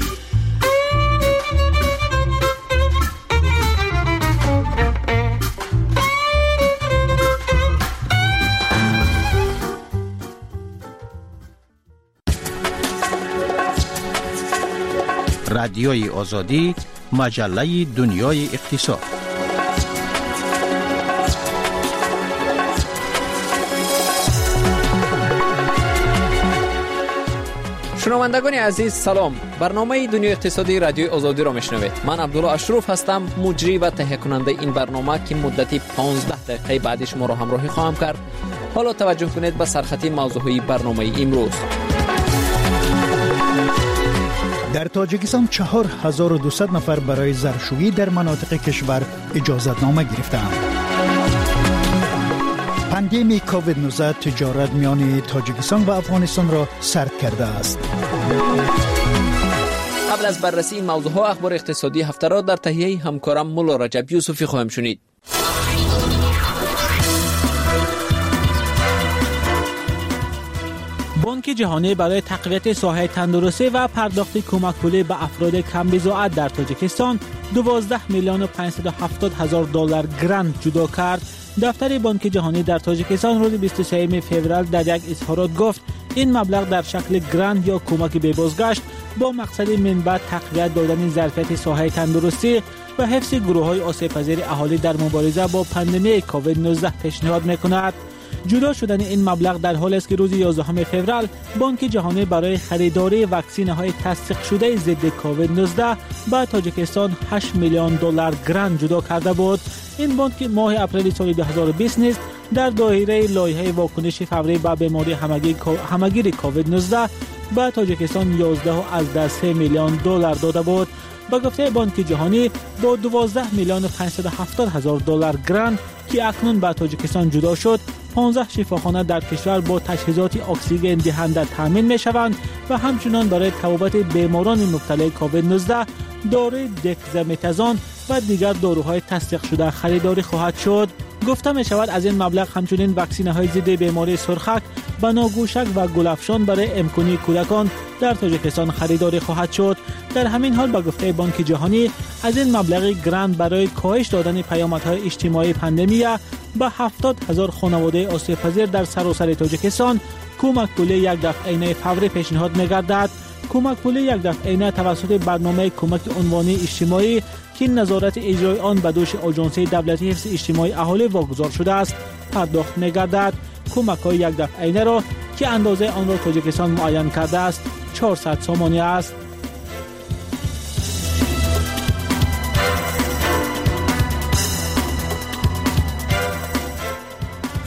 رادیوی آزادی، مجله دنیای اقتصاد. شنوندگان عزیز سلام، برنامه دنیای اقتصادی رادیوی آزادی را میشنوید. من عبدالله اشرف هستم، مجری و تهیه کننده این برنامه که مدتی پانزده دقیقه بعد شما را همراهی خواهم کرد. حالا توجه کنید به سرخطی موضوعی برنامه امروز. در تاجیکستان چهار هزار و دویست نفر برای زرشویی در مناطق کشور اجازت نامه گرفتند. پاندمی کووید نوزده تجارت میان تاجیکستان و افغانستان را سرد کرده است. قبل از بررسی این موضوع ها اخبار اقتصادی هفته را در تهیه همکارم مولا رجب یوسفی خواهم شنید. بانک جهانی برای تقویت ساحه تندرستی و پرداخت کمک پولی به افراد کم بضاعت در تاجیکستان دوازده میلیون و پانصد و هفتاد هزار دلار گرانت جدا کرد. دفتر بانک جهانی در تاجیکستان روز بیست و سوم فوریه در یک اظهارات گفت این مبلغ در شکل گرانت یا کمک به بازگشت با مقصد منبع تقویت دادن ظرفیت ساحه تندرستی و حفظ گروه‌های آسیب‌پذیر اهالی در مبارزه با پاندمی کووید نوزده پیشنهاد می‌کند. جدا شدن این مبلغ در حالی است که روز یازدهم فوریه بانک جهانی برای خریداری واکسین‌های تصدیق شده ضد کووید نوزده به تاجیکستان هشت میلیون دلار گرانت جدا کرده بود. این بانک ماه اپریل سال دو هزار و بیست نیز در دایره لایحه واکنش فوری به بیماری همگیر کووید نوزده به تاجیکستان یازده از سه میلیون دلار داده بود. با گفته بانک جهانی با دوازده میلیون و پانصد و هفتاد هزار دلار گرانت که اکنون به تاجیکستان جدا شد، پانزده شفاخانه در کشور با تجهیزات اکسیژن دهنده تامین می شوند و همچنان برای طبابت بیماران مبتلا کووید نوزده داروی دکزامتازون و دیگر داروهای تصدیق شده خریداری خواهد شد. گفته می شود از این مبلغ همچنین واکسینه های ضد بیماری سرخک، بناگوشک و گلافشان برای امکانی کودکان در تاجیکستان خریداری خواهد شد. در همین حال با گفته بانک جهانی از این مبلغ گرانت برای کاهش دادن پیامدهای اجتماعی پاندمی به هفتاد هزار خانواده آسیب‌پذیر در سراسر تاجیکستان کمک پولی یک دفعه‌ینه فوری پیشنهاد می‌گردد. کمک پولی یک دفعه‌ینه توسط برنامه کمک عنوانی اجتماعی که نظارت اجرای آن به دوش آژانس دولتی حفظ اجتماعی اهالی واگذار شده است پرداخت می‌گردد. کمک‌های یک دفعه‌ینه را که اندازه آن را تاجیکستان معین کرده است چهارصد سومانی است.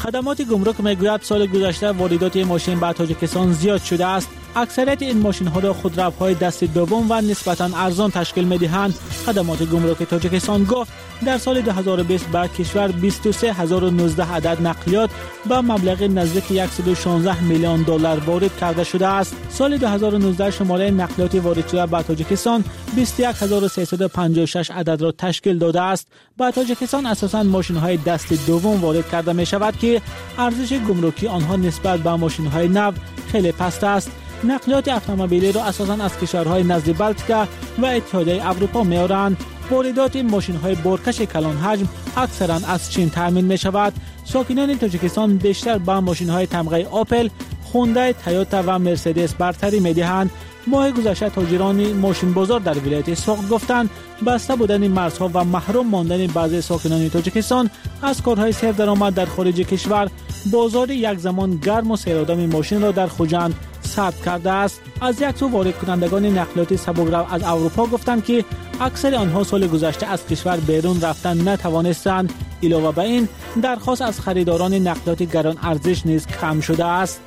خدمات گمرک میگوید سال گذشته واردات این ماشین به تاجیکستان زیاد شده است. اکثریت این ماشین ها را خودروهای دست دوم و نسبتاً ارزان تشکیل می‌دهند. خدمات گمرک تاجیکستان گفت در سال دو هزار و بیست به کشور بیست و سه هزار و نوزده عدد نقلیات با مبلغ نزدیک صد و شانزده میلیون دلار وارد کرده شده است. سال دو هزار و نوزده شماره نقلیات وارد شده به تاجیکستان بیست و یک هزار و سیصد و پنجاه و شش عدد را تشکیل داده است. به تاجیکستان اساساً ماشین‌های دست دوم وارد کرده می‌شود که ارزش گمرکی آنها نسبت به ماشین‌های نو خیلی پست است. نقلیات اتومبیلی را اساساً از کشورهای نزد بلتیکا و اتحادیه اروپا می‌آورند. واردات ماشین‌های بارکش کلان حجم اکثراً از چین تامین می‌شود. ساکنان تاجیکستان بیشتر با ماشین‌های تمغه آپل، هوندای، تویوتا و مرسدس برتری می‌دهند. ماه گذشته تاجران ماشین بازار در ولایت سوخت گفتند بسته بودن مرزها و محروم ماندن بعضی ساکنان تاجیکستان از کارهای سر درآمد در خارج کشور بازار یک زمان گرم و سیرآدم ماشین را در خوجند ثبت کرده است. از یک سو وارد کنندگان نقلیات سبک‌رو از اروپا گفتند که اکثر آنها سال گذشته از کشور بیرون رفتن نتوانستند. علاوه بر این درخواست از خریداران نقلیات گران ارزش نیز کم شده است.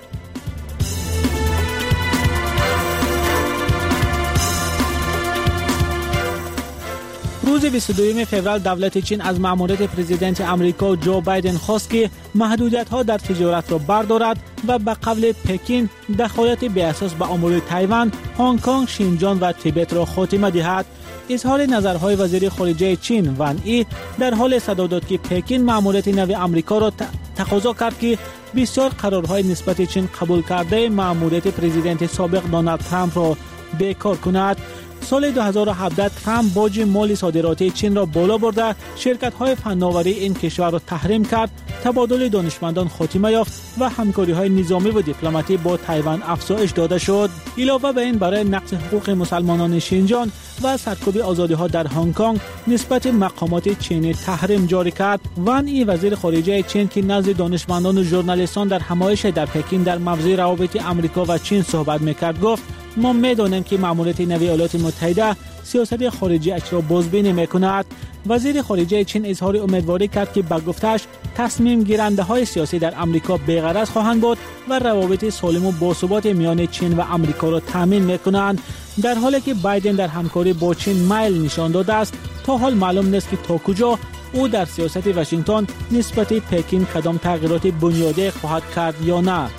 روز بیست و دوم فوریه دولت چین از مأموریت پرزیدنت آمریکا جو بایدن خواست که محدودیت‌ها در تجارت را بردارد و به قول پکین دخالت بی اساس به امور تایوان، هنگ کنگ، شینجان و تیبت را خاتمه دهد. اظهار نظرهای وزیر خارجه چین وان ای در حال صدا داد که پکین مأموریت نو آمریکا را تقاضا کرد که بسیار قرارهای نسبت چین قبول کرده مأموریت پرزیدنت سابق دونالد ترامپ را بیکار کند. سال دو هزار و هفده ترامپ باج مالی صادراتی چین را بالا برده، شرکت‌های فناوری این کشور را تحریم کرد، تبادل دانشمندان خاتمه یافت و همکاری‌های نظامی و دیپلماتی با تایوان افزایش داده شد. علاوه بر این برای نقض حقوق مسلمانان شینجان و سرکوب آزادی‌ها در هنگ کنگ نسبت مقامات چینی تحریم جاری کرد. وان ای وزیر خارجه چین که نزد دانشمندان و ژورنالیستان در همایش در پکین در موضوع روابط آمریکا و چین صحبت می‌کرد گفت ما می‌دانیم که مأموریت نو ایالات متحده سیاست خارجی اش را بازبینی می‌کند. وزیر خارجه چین اظهار امیدواری کرد که به گفته‌اش تصمیم گیرنده‌های سیاسی در آمریکا بی‌غرض خواهند بود و روابط سالم و باثبات میان چین و آمریکا را تامین می‌کنند. در حالی که بایدن در همکاری با چین میل نشان داده است، تا حال معلوم نیست که تا کجا او در سیاست واشنگتن نسبت پکین کدام تغییرات بنیادی خواهد کرد یا نه.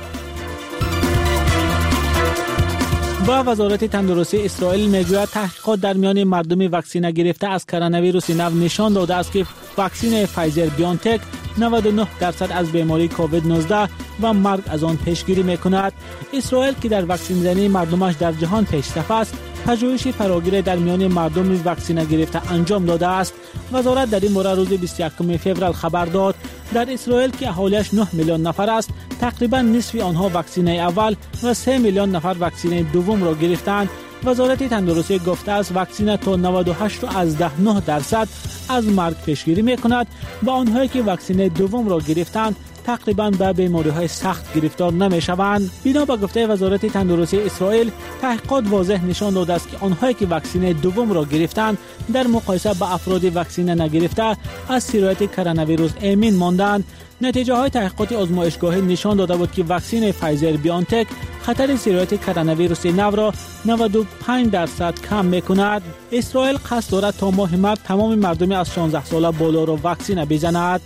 و وزارت تندرستی اسرائیل میگوید تحقیقات در میان مردم واکسینه گرفته از کرونا ویروس نو نشان داده است که واکسن فایزر بیانتک نود و نه درصد از بیماری کووید نوزده و مرگ از آن پیشگیری میکند. اسرائیل که در واکسین زنی مردمش در جهان پیشرفت است، پژوهش فراگیر در میان مردم واکسینه گرفته انجام داده است. وزارت در این مورد روز بیست و یکم فوریه خبر داد در اسرائیل که اهالیش نه میلیون نفر است، تقریبا نصف آنها واکسینه اول و سه میلیون نفر واکسینه دوم را گرفتند. وزارت تندرستی گفته است واکسینه تا نود و هشت از ده نه درصد از مرگ پیشگیری میکند و آنهایی که واکسینه دوم را گرفتند تقریباً به بیماری‌های سخت گرفتار نمی‌شوند. بنا به گفته وزارت تندرستی اسرائیل، تحقیقات واضح نشان داده است که آنهایی که واکسن دوم را گرفتند در مقایسه با افراد واکسن نگرفته از سرایت کرونا ویروس امین ماندند. نتیجه های تحقیقات آزمایشگاهی نشان داده بود که واکسن فایزر بیانتک خطر سرایت کرونا ویروس نو را نود و پنج درصد کم می‌کند. اسرائیل قصد دارد تا ماه مارس تمام مردم از شانزده ساله بالا را واکسن بزند.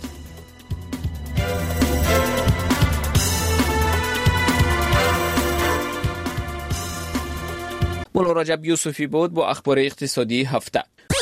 مولا رجب یوسفی بود با اخبار اقتصادی هفته.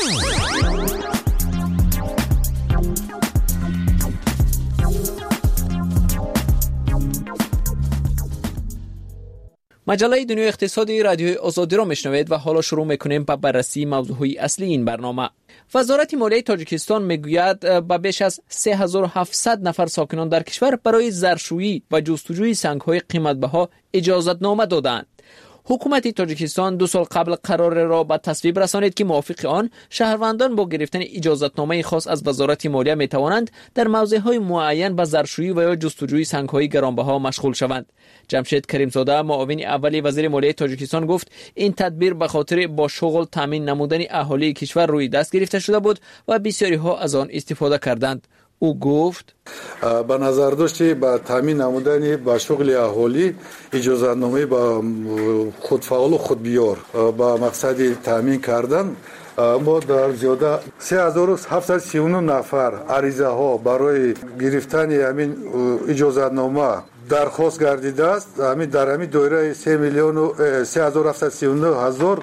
مجله دنیای اقتصادی رادیوی آزادی را میشنوید و حالا شروع میکنیم با بررسی موضوعی اصلی این برنامه. وزارت مالیه تاجیکستان میگوید به بیش از سه هزار و هفتصد نفر ساکنان در کشور برای زرشویی و جستجوی سنگ‌های قیمت‌بها اجازتنامه دادند. حکومت تاجیکستان دو سال قبل قرار را به تصویب رسانید که موافق آن شهروندان با گرفتن اجازتنامه خاص از وزارت مالیه می توانند در موضع‌های معین به زرشویی و یا جستجوی سنگ‌های گرانبها مشغول شوند. جمشید کریمزاده معاون اولی وزیر مالیه تاجیکستان گفت این تدبیر به خاطر با شغل تامین نمودن اهالی کشور روی دست گرفته شده بود و بسیاری ها از آن استفاده کردند. او گفت با نظر داشتی با تامین نمودن با شغل اهالی اجازه‌نامه با خودفعال و خودبیار با مقصد تامین کردن ما در زیاده سه هزار و هفتصد و سی و نه نفر عریضه ها برای گرفتن همین اجازه‌نامه درخواست گردیده است. همین در همین دایره سه میلیون و سه هزار و هفتصد و سی و نه هزار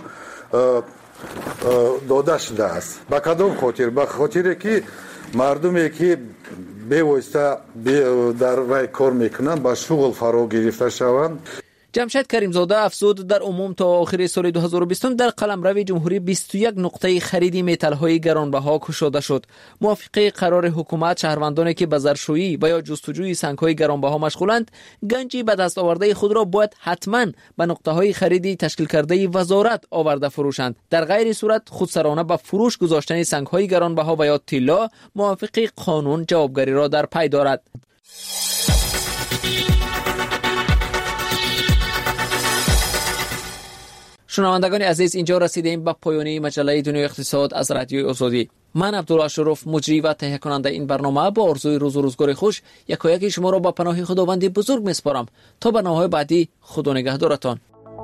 داده شده است. با کدام خاطر؟ به خاطر که مردمی که به واسطه در رای کار میکنن با شغل فرا گرفته شوند. جمشید کریمزاده افزود در عموم تا آخر سال دو هزار و بیست در قلمرو جمهوری بیست و یک نقطه خرید متال‌های گرانبها گشوده شد. موافق قرار حکومت شهروندانی که به زرشویی و یا جستجوی سنگ‌های گرانبها مشغولند گنجی به دست آورده خود را باید حتماً به نقطه‌های خریدی تشکیل کرده وزارت آورده فروشند. در غیر صورت خودسرانه به فروش گذاشتن سنگ‌های گرانبها و یا طلا موافق قانون جوابگری را در پی دارد. شنوندگان عزیز، اینجا رسیدیم به پایان مجله دنیای اقتصاد از رادیوی آزادی. من عبدالله اشرف مجری و تهیه کننده این برنامه با آرزوی روز و روزگار خوش یکایک شما را با پناه خداوند بزرگ میسپارم. تا برنامه‌های بعدی، خدا نگهدارتان.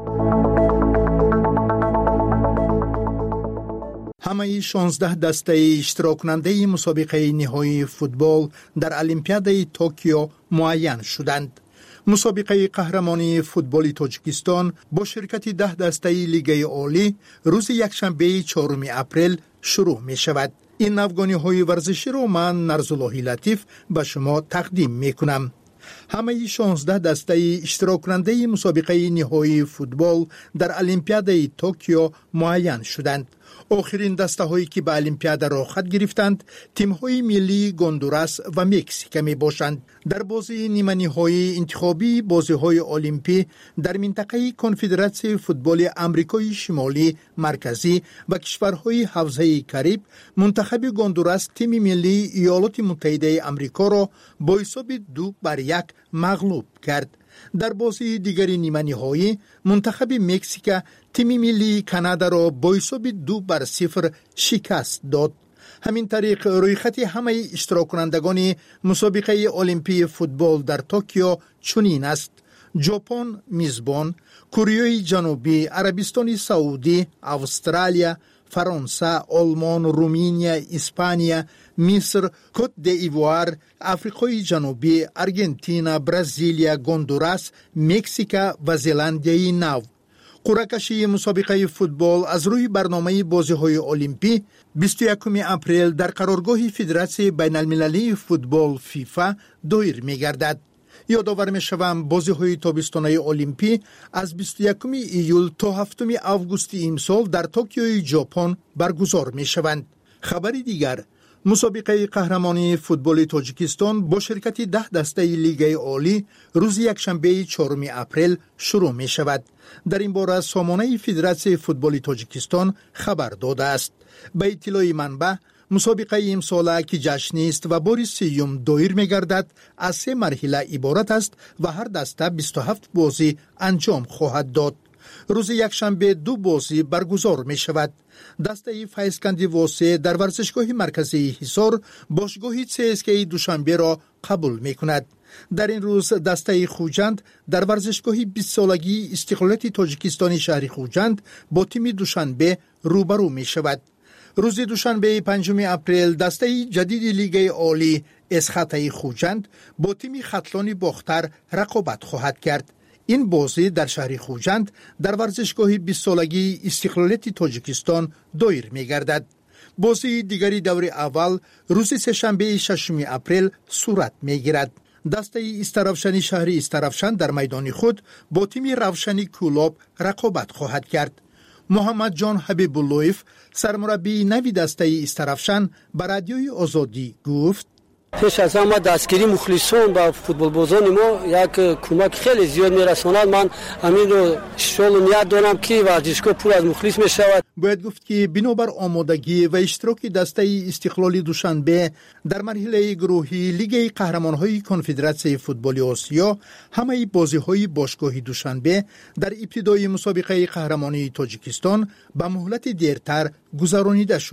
همه شانزده دسته اشتراک کننده مسابقه نهایی فوتبال در المپیاد توکیو معین شدند. مسابقه قهرمانی فوتبال تاجیکستان با شرکت ده دسته لیگ عالی روز یکشنبه چهارم اپریل شروع می شود. این نوگانی های ورزشی را من نرزالله لطیف به شما تقدیم می کنم. همه شانزده دسته اشتراک کننده مسابقه نهایی فوتبال در المپیاد توکیو معین شدند. آخرین دسته هایی که به المپیاد را خط گرفتند تیم های ملی گوندوراس و مکزیک می باشند. در بازی نیمه نهایی انتخابی بازی های المپی در منطقه کنفدراسیون فوتبال آمریکای شمالی مرکزی و کشورهای حوزه کاریب منتخب گوندوراس تیم ملی ایالات متحده آمریکا را با حساب دو بر یک مغلوب کرد. در بازی دیگری نیمه نهایی منتخب مکزیک تیم ملی کانادا را با حساب دو بر صفر شکست داد. همین طریق روی خط همه اشتراک کنندگان مسابقه المپی فوتبال در توکیو چنین است: ژاپن میزبان، کره جنوبی، عربستان سعودی، استرالیا، فرانسه، آلمان، رومانیا، اسپانیا، مصر، کوت دیوار، آفریقای جنوبی، آرژانتین، برزیل، گوندوراس، مکزیک و زلندیای نو. قرعه کشی مسابقه فوتبال از روی برنامه بازی‌های المپی بیست و یکم اپریل در قرارگاه فدراسیون بین المللی فوتبال فیفا دایر می‌گردد. یادآور می‌شوم بازی‌های تابستانی المپی از بیست و یکم ایول تا هفتم آگوست امسال در توکیو ژاپن برگزار می‌شوند. خبری دیگر: مسابقه قهرمانی فوتبال تاجیکستان با شرکت ده دسته لیگ عالی روز یکشنبه چهارم اپریل شروع می شود. در این باره سامانه فدراسیون فوتبال تاجیکستان خبر داده است. به اطلاع منبع، مسابقه امساله که جشنی است و بار سیوم دایر می گردد از سه مرحله عبارت است و هر دسته بیست و هفت بازی انجام خواهد داد. روز یکشنبه دو بازی برگزار می شود. دسته فیضکندی واسه در ورزشگاه مرکزی حصار باشگاه سی اس کی دوشنبه را قبول می کند. در این روز دسته خوجند در ورزشگاه بیست سالگی استقلالیت تاجیکستان شهر خوجند با تیم دوشنبه روبرو می شود. روز دوشنبه پنجم اپریل دسته جدید لیگ عالی اسخطه خوجند با تیم خطلان باختر رقابت خواهد کرد. این بازی در شهر خوجند در ورزشگاه بیست سالگی استقلالیت تاجیکستان دایر می گردد. بازی دیگری دور اول روز سه‌شنبه ششم اپریل صورت می گیرد. دسته استرافشانی شهر استرافشان در میدان خود با تیم روشنی کولاب رقابت خواهد کرد. محمد جان حبیب اللهیف سرمربی نوی دسته استرافشان به رادیوی آزادی گفت: پیش از همه دستگیری مخلصان با فوتبال بازان ما یک کمک خیلی زیاد میرساند. من همین رو شغل نیت دارم که ورزشگاه پر از مخلص می شود. باید گفت که بنابر آمادگی و اشتراک دسته استقلالی دوشنبه در مرحله گروهی لیگ قهرمان‌های کنفدراسیون فوتبال آسیا همه بازی‌های باشگاهی دوشنبه در ابتدای مسابقه قهرمانی تاجیکستان به مهلت دیرتر گذرانیده شد.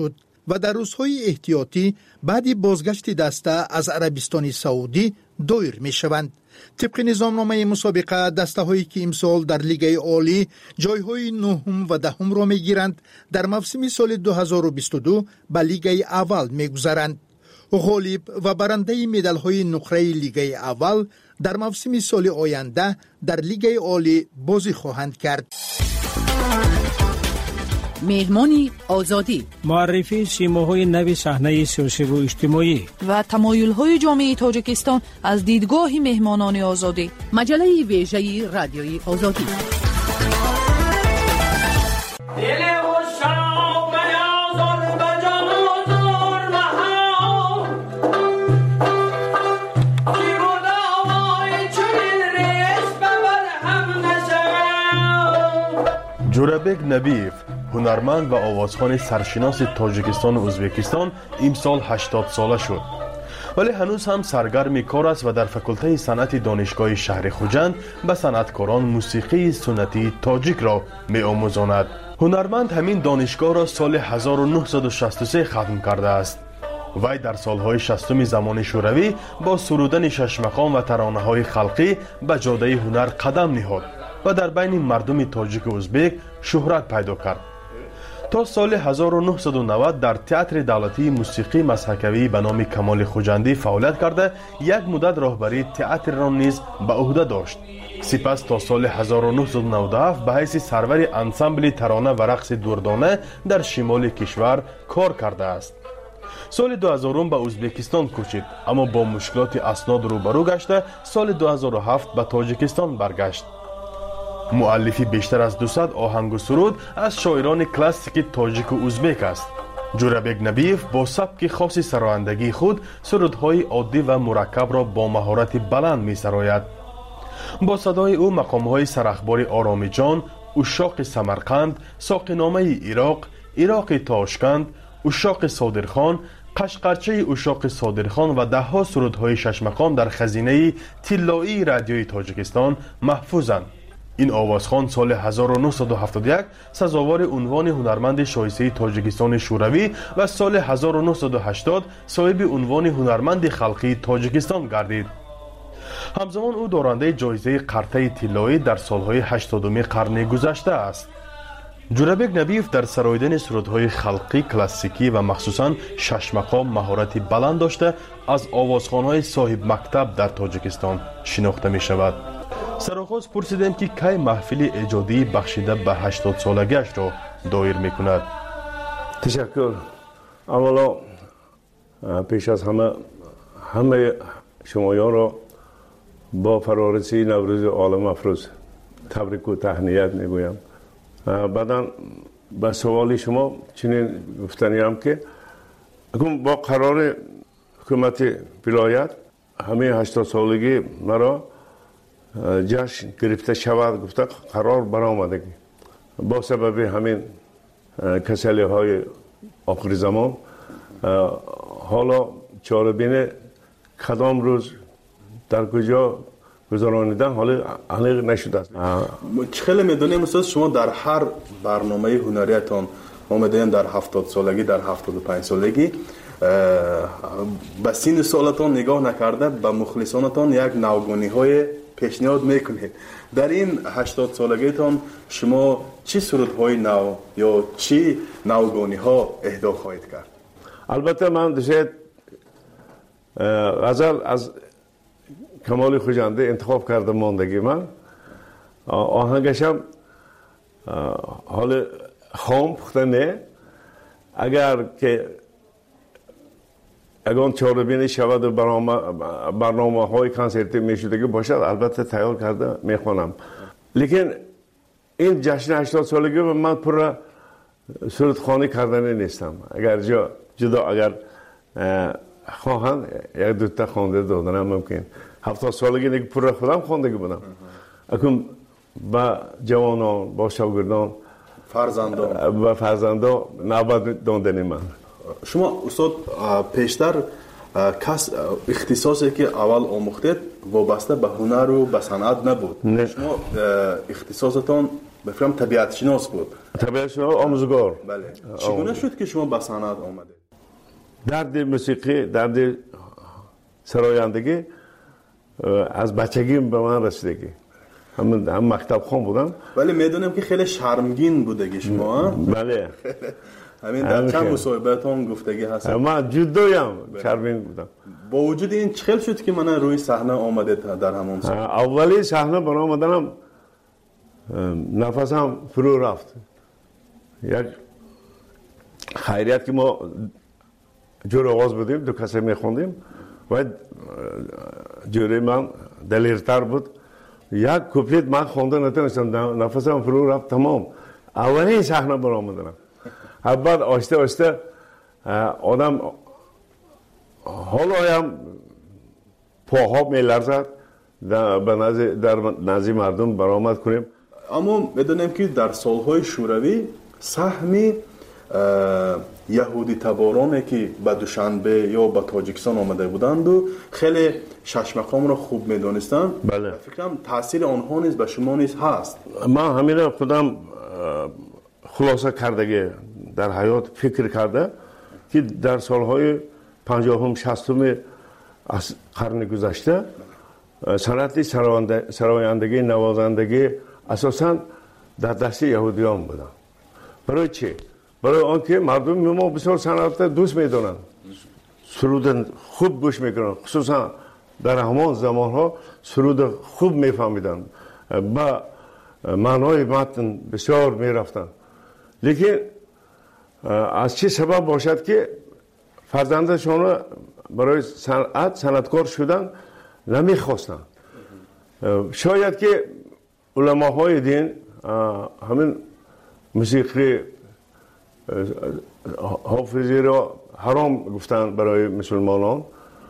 و در روزهای احتیاطی بعد بازگشت دسته از عربستان سعودی دایر می شوند. طبق نظامنامه مسابقه دسته هایی که امسال در لیگ عالی جای های نهم و دهم را می گیرند در موسم سال دو هزار و بیست و دو به لیگ اول می گذرند. غالب و برنده مدال های نقره لیگ اول در موسم سال آینده در لیگ عالی بازی خواهند کرد. مهمانی آزادی، معرفی سیماهای نو صحنه سیاسی و اجتماعی و تمایل‌های جامعه تاجیکستان از دیدگاه مهمانان آزادی. مجله ویژه رادیوی آزادی. جورابک نبیف، هنرمند و آوازخوان سرشناس تاجیکستان و ازبکستان، امسال هشتاد ساله شد. ولی هنوز هم سرگرم کار است و در فکلته صنعت دانشگاه شهر خوجند به صنعتکاران موسیقی سنتی تاجیک را می آموزاند. هنرمند همین دانشگاه را سال هزار و نهصد و شصت و سه ختم کرده است. وی در سالهای شصتم زمان شوروی با سرودن شش مقام و ترانه‌های خلقی به جاده هنر قدم نهاد و در بین مردم تاجیک و ازبک شهرت پیدا کرد. تا سال هزار و نهصد و نود در تئاتر دولتی موسیقی مسحکوی به نام کمال خوجندی فعالیت کرده یک مدت راهبری تئاتر را نیز به عهده داشت. سپس تا سال هزار و نهصد و نود و هفت به حیث سرور انسامبل ترانه و رقص دردانه در شمال کشور کار کرده است. سال دو هزار به ازبکستان کوچید، اما با مشکلات اسناد روبرو گشته سال دو هزار و هفت به تاجیکستان برگشت. مؤلفی بیشتر از دویست آهنگ و سرود از شاعران کلاسیک تاجیک و ازبک است. جورابک نبیف با سبک خاص سرایندگی خود سرودهای عادی و مرکب را با مهارت بلند می سراید. با صدای او مقامهای سرخبار آرامی جان، اشاق سمرقند، ساقینامه عراق، عراق تاشکند، اشاق صادرخان، قشقرچه اشاق صادرخان و ده ها سرودهای شش مقام در خزینه طلایی رادیوی تاجیکستان محفوظند. این آوازخوان سال هزار و نهصد و هفتاد و یک سزاوار عنوان هنرمند شایسته تاجیکستان شوروی و سال هزار و نهصد و هشتاد صاحب عنوان هنرمند خلقی تاجیکستان گردید. همزمان او دارنده جایزه قرطه طلایی در سالهای هشتادم قرن گذشته است. جورابک نبیف در سراییدن سرودهای خلقی کلاسیکی و مخصوصاً شش مقام مهارت بلند داشته از آوازخوان‌های صاحب مکتب در تاجیکستان شناخته می شود. سرآغاز پرسیدم که کی محفل ایجادی بخشیده به هشتاد سالگیش را دایر می کند. تشکر. اولا پیش از همه همه شمایان را با فرارسی نوروز عالم افروز تبریک و تهنیت می گویم. بعدا به سوال شما چنین گفتنی هم که اکنون با قرار حکومت ولایت همه هشتاد سالگی مرا جشن گرفته شود گفته قرار برآمدگی با سبب همین کسلی های آخر زمان حالا چاره‌بین کدام روز در کجا گذرانیدن حالا علیق نشده است. خیلی میدونیم استاد شما در هر برنامه هنریتان ما میدونیم در هفتاد سالگی در هفتاد و پنج سالگی به سین سالتان نگاه نکرده به مخلصانتان یک نوگانی های پیشنهاد میکنید. در این هشتاد سالگیتان شما چی سرودهای نو یا چی نوگانی ها اهدا خواهید کرد؟ البته من دوست غزل از کمال خوجنده انتخاب کردم ماندگی من آهنگشم حال خام پخته نه اگر که اگر چهاربینی شود و برنامه, برنامه های کنسرتی میشدگی باشد البته تیار کرده میخوانم. لیکن این جشن هشتاد سالگی من پر سرودخوانی کردنی نیستم. اگر جا جدا اگر خواهند یک دوتا خوانده دادنم ممکن. هفتاد سالگی دیگه پر خودم خواندگی بودم. اکنون با جوانان با شاگردان فرزندان و فرزندان نوبت دادنی من. شما استاد پیشتر کس اختصاصی که اول آموختید وابسته به هنر و به صنعت نبود. نه. شما اختصاصتان بفهم طبیعت شناس بود. طبیعت شناس آموزگار. بله. چگونه شد که شما به صنعت آمدید؟ درد موسیقی، درد سرایندگی از بچگیم به من رسیدگی. هم هم مکتب خون بودم. ولی میدونم که خیلی شرمگین بودگی شما. بله. همین در چند مصاحبه‌تون گفتگی هست. من جدویم شرمگین بودم. با وجود این چخل شد که من روی صحنه آمده در همون سال. اولی صحنه برام آمدم نفسم فرو رفت. یک خیریت که ما جور آواز بودیم، دو کسی میخوندیم و جوری من دلیرتر بود. یک کوپلیت من خونده نتونستم، نفسم فرو رفت تمام. اولین صحنه برام آمدم. بعد آسته آسته آدم حالا هم پاها میلرزد به نزد در نزد مردم برآمد کنیم. اما بدونیم که در سالهای شوروی سهمی یهودی تبارانی که به دوشنبه یا به تاجیکستان آمده بودند و خیلی شش مقام را خوب میدونستند. بله. فکرم تاثیر آنها نیز به شما نیز هست. من همین خودم خلاصه کردگی در حیات فکر کرده که در سالهای پنجاهم شصتم از قرن گذشته صنعت سرایندگی نوازندگی اساساً در دست یهودیان بودن. برای چی؟ برای آنکه مردم ما بسیار صنعت دوست میدونن، سرود خوب گوش میکنن، خصوصا در همان زمان ها سرود خوب میفهمیدن، با معنای متن بسیار میرفتن. لیکن از چه سبب باشد که فرزندشان برای صنعت صنعتکار شدن نمیخواستن؟ شاید که علماهای دین همین موسیقی حافظی را حرام گفتن برای مسلمانان،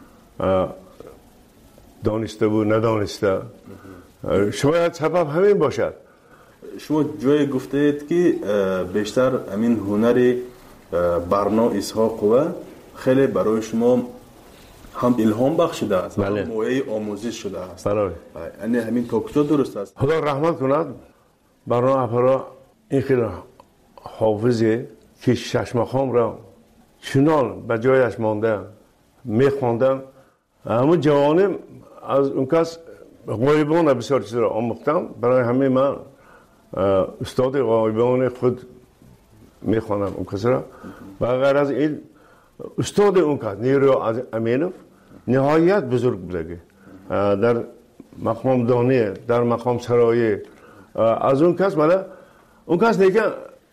دانسته و ندانسته. شاید سبب همین باشد. شما جای گفتید که بیشتر همین هنر برنا اسحاق و خیلی برای شما هم الهام بخشیده است، بله. هم موعظه آموزش شده است. برای یعنی همین تا کجا درست است؟ خدا رحمت کند برنا افرا این خیلی حافظی که شش مقام را چنان به جایش مانده میخواندن. همون جوانم از اون کس غایبان بسیار چیز را آموختم. برای همه من استاد غایبان خود میخوانم اون کس را. و غیر از این استاد اون کس نیرو از امینوف نهایت بزرگ بودگی در مقام دانی، در مقام سرایی. از اون کس مالا اون کس نیکن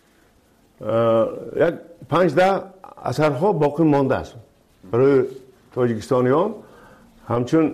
یک پنج ده اثرها باقی مانده است برای تاجیکستانیان، همچون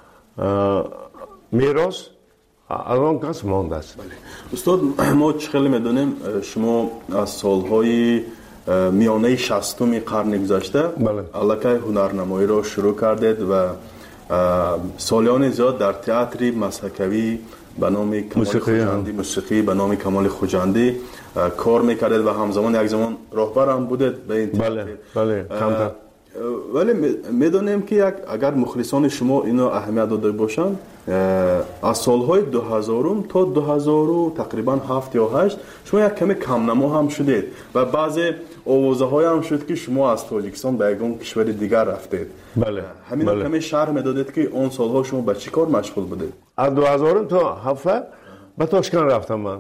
میراث از آن کس مانده است. استاد ما چخیلی میدونیم شما از سالهای میانه شصتم قرن گذشته الکی هنرنمایی را شروع کردید و سالیان زیاد در تئاتر مسحکوی به نام کمال خوجندی، موسیقی به نام کمال خوجندی کار میکردید و همزمان یک زمان راهبر هم بودید به این بله بله کمتر. ولی میدونیم که یک اگر مخلصان شما اینو اهمیت داده باشند از سالهای دو هزار تا دو هزار و تقریبا هفت یا هشت شما یک کمی کم نما هم شدید و بعضی آوازه های هم شد که شما از تاجیکستان به یکم کشور دیگر رفتید. بله همین بله. کمی شرح میدادید که اون سالها شما به چی کار مشغول بودید؟ از دو هزار تا هفت به تاشکند رفتم من.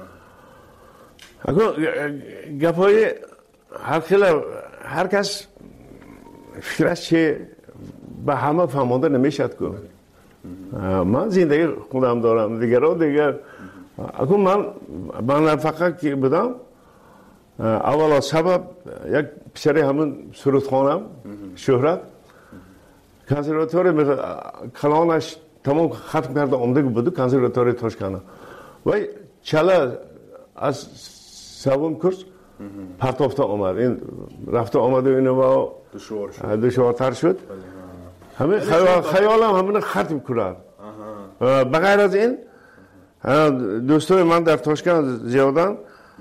اگر گپای هر خیلی هر کس فکرش چه به همه فهمانده نمیشد که من زندگی خودم دارم، دیگران دیگر. اگر من من فقط که بودم اولا سبب یک پسری همون سرودخانم شهرت کنسرواتوری کلانش تمام ختم کرده آمده بود کنسرواتوری تاشکند و چلا از سوم کورس پرتافته آمد. این رفته آمده اینو با دشوارتر شد. همه خیال خیالم همین ختم کرد. بغیر از این دوستای من در تاشکند زیادن.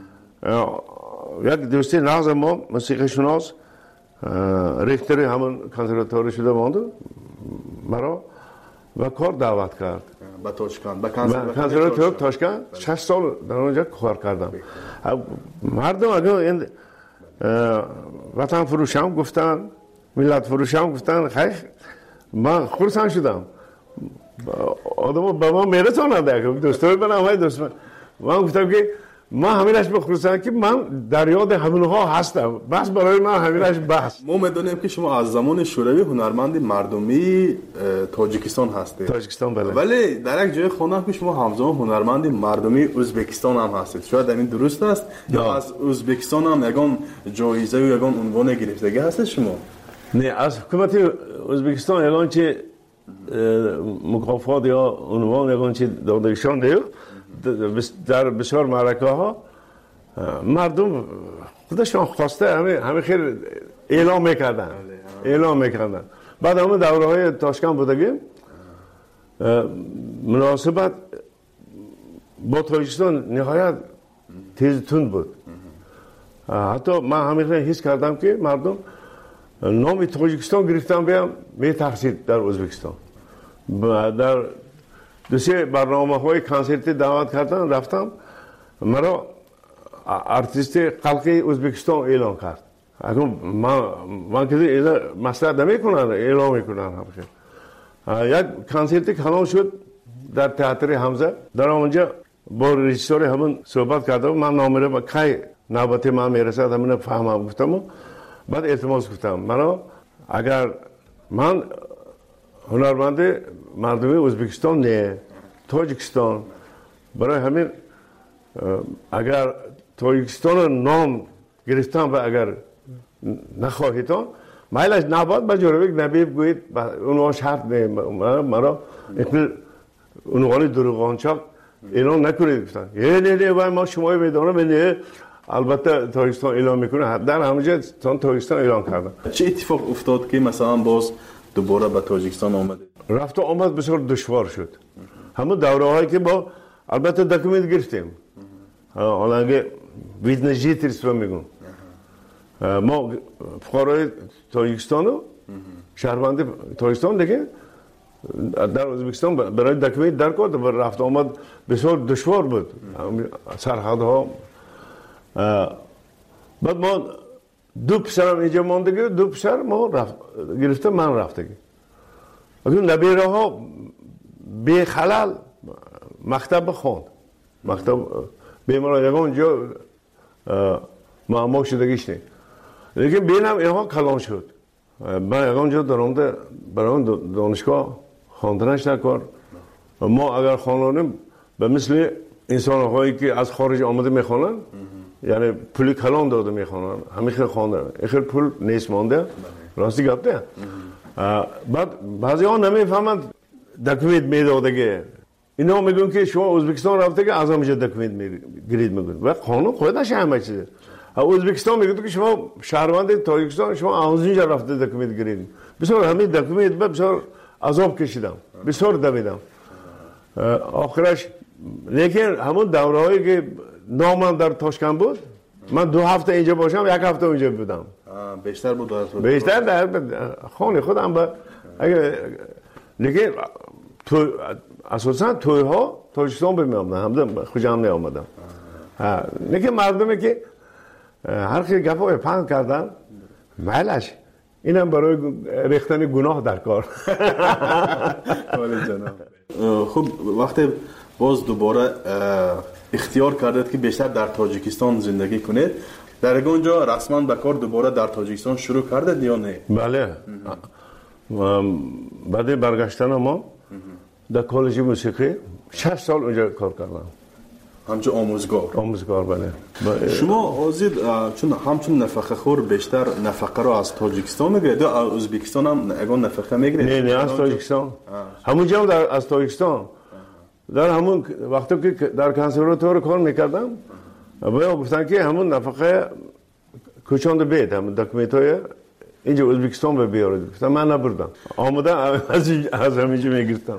یک دوستی ناز ما موسیقی شناس ریختری همون کنسرواتوری شده مانده مرا و کار دعوت کرد به تاشکند به کنسرواتوار تاشکند شش سال در اونجا کار کردم. مردم اگر این وطن فروشم گفتن ملت فروشم گفتن خیلی من خرسند شدم. آدم به ما میرسانند که دوستای من هم دوست من من گفتم که ما همینش بخرسند که من در یاد همونها هستم، بس برای من همینش بس. ما میدونیم که شما از زمان شوروی هنرمند مردمی تاجیکستان هستید. تاجیکستان بله. ولی در یک جای خوندم که شما همزمان هنرمند مردمی ازبکستان هم هستید. شاید این درست است یا از ازبکستان هم یگان جایزه و یگان عنوان گرفتگی هست شما؟ نه، از حکومت ازبکستان یگان چه مکافات یا عنوان یگان چه دادگشان دیو در بسیار معرکه ها مردم خودشان خواسته همه همه خیر اعلام میکردن اعلام میکردن. بعد همه دوره های تاشکند بودگیم مناسبت با تاجیکستان نهایت تیز تند بود. حتی من همیشه حس کردم که مردم نام تاجیکستان گرفتن بیام می تحصیل در ازبکستان. در دو سه برنامه های کنسرتی دعوت کردن رفتم، مرا ارتیست خلقی ازبکستان اعلام کرد. اگر من من که اینا مسئله نمیکنن اعلام میکنن همیشه. یک کنسرتی کلان شد در تئاتر حمزه. در اونجا با رژیسور همون صحبت کردم، من نامره با کی نوبت من میرسد همون فهمم گفتم. بعد التماس گفتم مرا اگر من هنرمند مردمی ازبکستان نه تاجیکستان برای همین اگر تاجیکستان نام گرفتم و اگر نخواهیتان مایلش نباد با جورویک نبی بگویید اونها شرط نه مرا اقل اونوانی دروغانچاک اعلام نکنید گفتن یه نه نه و ما شما میدانم نه البته تاجیکستان اعلام میکنه. در همونجا تاجیکستان اعلام کردن. چه اتفاق افتاد که مثلا باز دوباره به تاجیکستان آمدید؟ رفت و آمد بسیار دشوار شد. همون دوره هایی که با البته دکومنت گرفتیم. حالا اگه ویزن جیتریس رو میگم ما فقرای تاجیکستان و شهروند تاجیکستان دیگه در ازبکستان برای دکومنت در کرد و رفت آمد بسیار دشوار بود سرحدها. بعد ما دو پسرم اینجا ماندگی دو پسر ما رفت گرفته من رفتگی. اگر نبیره ها بی خلال مکتب خواند مکتب بیماران یکم اونجا معما شدگیش نه. لیکن بینم اینها کلان شد. من یکم اونجا درونده برای دانشگاه خواندنش نکار. ما اگر خوانیم به مثل انسان هایی که از خارج آمده میخوانن یعنی پولی کلان داده میخوانن همیشه خواندن اخیر پول نیست مانده راستی گفته. بعد بعضی ها نمیفهمند دکومنت میدادگه. اینا میگن که شما ازبکستان رفته که از همینجا دکومنت گرید میگن و قانون خودش همه چیزه. ازبکستان میگه که شما شهروند تاجیکستان شما از اینجا رفته دکومنت گرید. بسیار همین دکومنت بسیار عذاب کشیدم بسیار دویدم آخرش. لیکن همون دوره هایی که نامم در تاشکند بود من دو هفته اینجا باشم یک هفته اونجا بودم. بیشتر بود بیشتر در خانه خودم با اگه لیکن تو اساسا توی ها تاجیکستان بمیامدن همزم خوشم نیامدم. لیکن مردمی که هر کی گفای پند کردن مالش اینم برای ریختن گناه در کار. خب وقتی باز دوباره اختیار کردید که بیشتر در تاجیکستان زندگی کنید در اونجا رسما به کار دوباره در تاجیکستان شروع کردید یا نه؟ بله. بعد برگشتن ما در کالج موسیقی شش سال اونجا کار کردم همچون آموزگار. آموزگار بله. شما آزید چون همچون نفقه خور بیشتر نفقه رو از تاجیکستان میگیرید یا از ازبکستان هم اگه نفقه میگیرید؟ نه نه از تاجیکستان. همونجا هم در از تاجیکستان در همون وقتی که در کنسرواتوار کار میکردم باید گفتن که همون نفقه کوچاند بید همون دکومنت های اینجا ازبکستان به بیارید. گفتم من نبردم آمدم از از همینجا میگرفتم.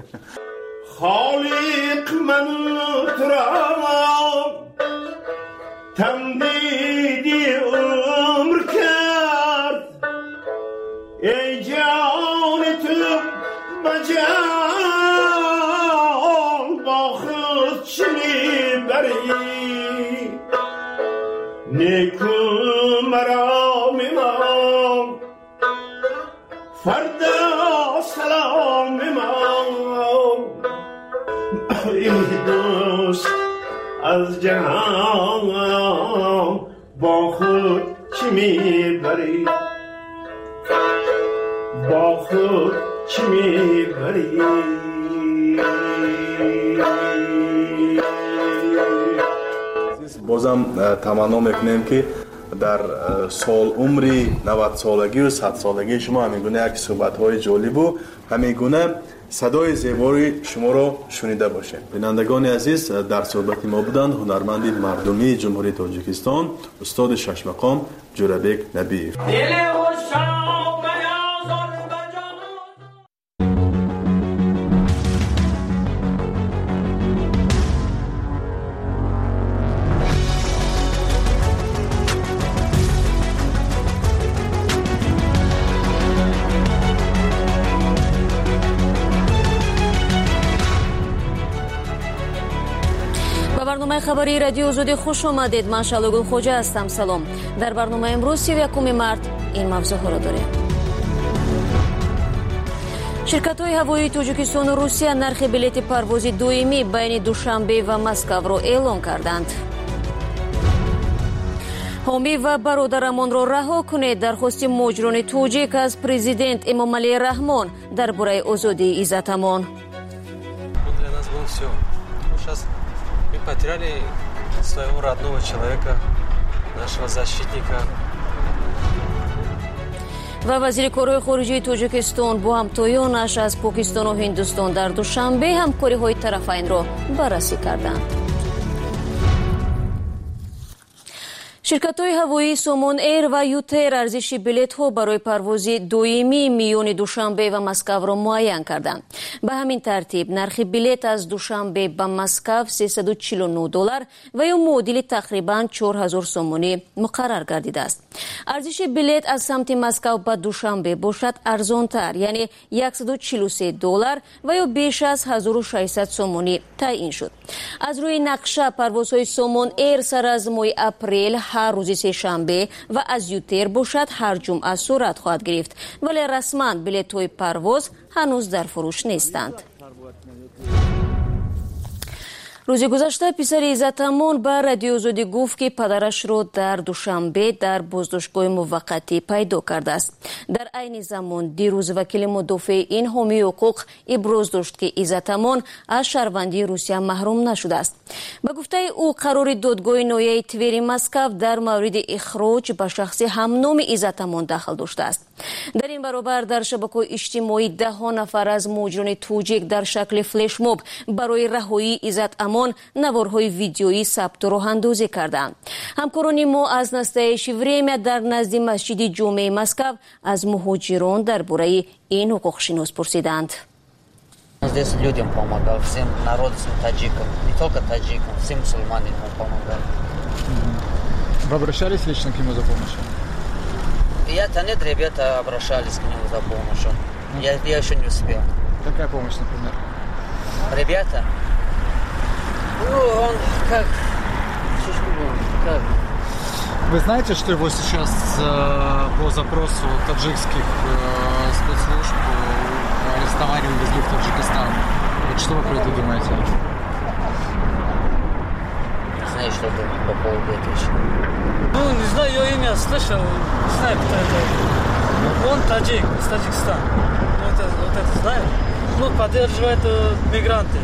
خالق من ترام تمدیدی عمر کرد ای جان تو بجان با خود چی میبری نیکو مرا میمان فردا سلام میمان ای دوست از جهان با خود چی میبری با خود چی میبری بازم تمنا میکنیم که در سال عمری نود سالگی و صد سالگی شما همین گونه یک صحبت های جالب و همین گونه صدای زیبای شما را شنیده باشیم. بینندگان عزیز، در صحبت ما بودند هنرمند مردمی جمهوری تاجیکستان استاد شش مقام جورابک نبیف. برنامه خبری رادیو آزادی خوش آمدید. من شالوگل خوجا هستم. سلام. در برنامه امروز سی و یکم مارس این موضوع را داریم. شرکت‌های هوایی تاجیکستان و روسیه نرخ بلیط پرواز دومی بین دوشنبه و مسکو را اعلام کردند. حامی و برادرمان را رها کنید. درخواست مهاجران تاجیک از پرزیدنت امامعلی رحمان درباره آزادی عزتمان. Мы потеряли своего родного человека, нашего защитника. و وزیر کارهای خارجه تاجیکستان با همتایانش از پاکستان و هندوستان در دوشنبه همکاری‌های طرفین را بررسی کردند. شرکت‌های هوایی سومون ایر و یوتر ارزش بلیط‌ها برای پرواز دومی میان دوشنبه و مسکو را معین کردند. به همین ترتیب نرخ بلیط از دوشنبه به مسکو سیصد و چهل و نه دلار و یا معادل تقریباً چهار هزار سومونی مقرر گردیده است. ارزش بلیط از سمت مسکو به دوشنبه باشد ارزان‌تر، یعنی صد و چهل و سه دلار و یا بیش از هزار و ششصد سومونی تعیین شد. از روی نقشه پروازهای سومون ایر سر از ماه اپریل هر روز سه‌شنبه و از یوتر باشد هر جمعه صورت خواهد گرفت، ولی رسما بلیط‌های پرواز هنوز در فروش نیستند. روز گذشته پسر عزتمان به رادیو آزادی گفت که پدرش را در دوشنبه در بازداشتگاه موقتی پیدا کرده است. در عین زمان دیروز وکیل مدافع این حامی حقوق ابراز داشت که عزتمان از شهروندی روسیه محروم نشده است. به گفته او قرار دادگاه ناحیه توری مسکو در مورد اخراج به شخص همنام عزتمان دخل داشته است. در این برابر در شبکه‌های اجتماعی ده ها نفر از مهاجران توجیک در شکل فلش موب برای رهایی عزتمان نوارهای ویدیویی ثبت و راه اندازی کردند. همکاران ما از настоящее время در نزد مسجد جمعه مسکو از مهاجران درباره این حقوق شناس پرسیدند. Здесь людям помогал, всем народам, таджикам, не только таджикам, всем мусульманам помогал. Вы обращались лично к нему за помощью? Я-то нет, ребята обращались к нему за помощью. Я, я еще не успел. Какая помощь, например? Ребята? Ну, он как... как? Вы знаете, что его сейчас э, по запросу таджикских э, спецслужб э, арестовали и увезли в Таджикистан? Вот что вы про это думаете? Не знаю, что думать по поводу этого. Ну, не знаю, ее имя слышал, не знаю, кто это. Он таджик, из Таджикистана. Ну, это, вот это знаю. Ну, поддерживает э, мигранты.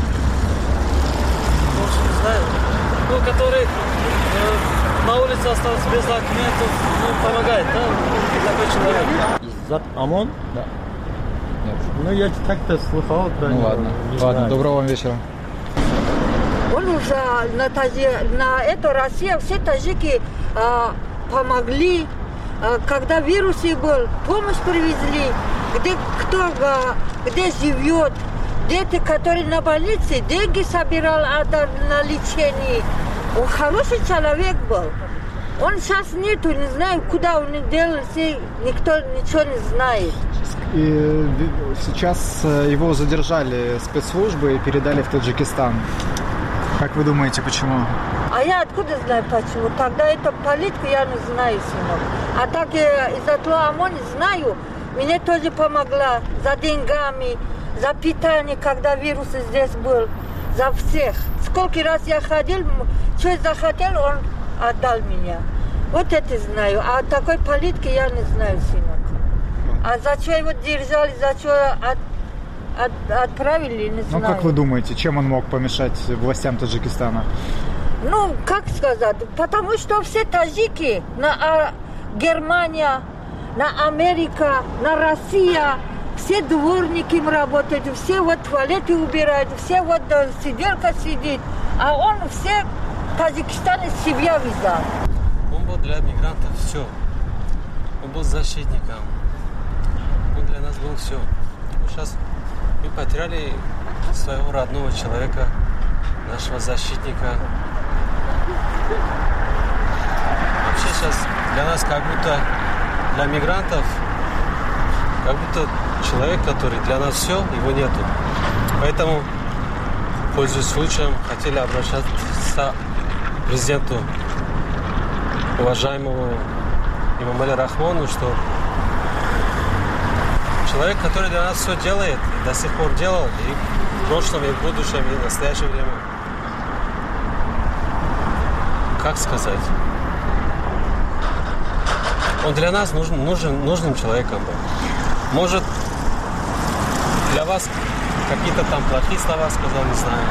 Больше не знаю. Ну, который э, на улице остался без документов, ну, помогает, да? Такой человек. Зат ОМОН? Да. Нет. Ну, я как-то слыхал про Ну, него. ладно. Не Ладно, знаю. доброго вам вечера. Он уже на, таджи, на эту Россию все таджики а, помогли, а, когда вирус был, помощь привезли, где кто а, где живет, дети, которые на больнице, деньги собирал а, на лечение. Он хороший человек был. Он сейчас нету, не знаю, куда он делся, никто ничего не знает. И сейчас его задержали спецслужбы и передали в Таджикистан. Как вы думаете, почему? А я откуда знаю почему? Тогда эту политику я не знаю, сынок. А так из-за того ОМОН знаю, мне тоже помогла за деньгами, за питание, когда вирус здесь был, за всех. Сколько раз я ходил, что захотел, он отдал меня. Вот это знаю. А такой политики я не знаю, сынок. А зачем его держали, зачем от, от, отправили, не знаю. Ну, как вы думаете, чем он мог помешать властям Таджикистана? Ну, как сказать, потому что все таджики, на а, Германия, на Америка, на Россия, все дворники им работают, все вот туалеты убирают, все вот сиделка сидит, а он все Таджикистан из себя взял. Он был для мигрантов все. Он был защитником. Он для нас был все. Сейчас мы потеряли своего родного человека, нашего защитника. Вообще сейчас для нас как будто, для мигрантов, как будто человек, который для нас все, его нету. Поэтому, пользуясь случаем, хотели обращаться к президенту, уважаемому Имамали Рахмону, что человек, который для нас все делает, и до сих пор делал, и в прошлом, и в будущем, и в настоящее время. Как сказать? Он для нас нужен, нужен, нужным человеком был. Может, для вас какие-то там плохие слова сказал, не знаю.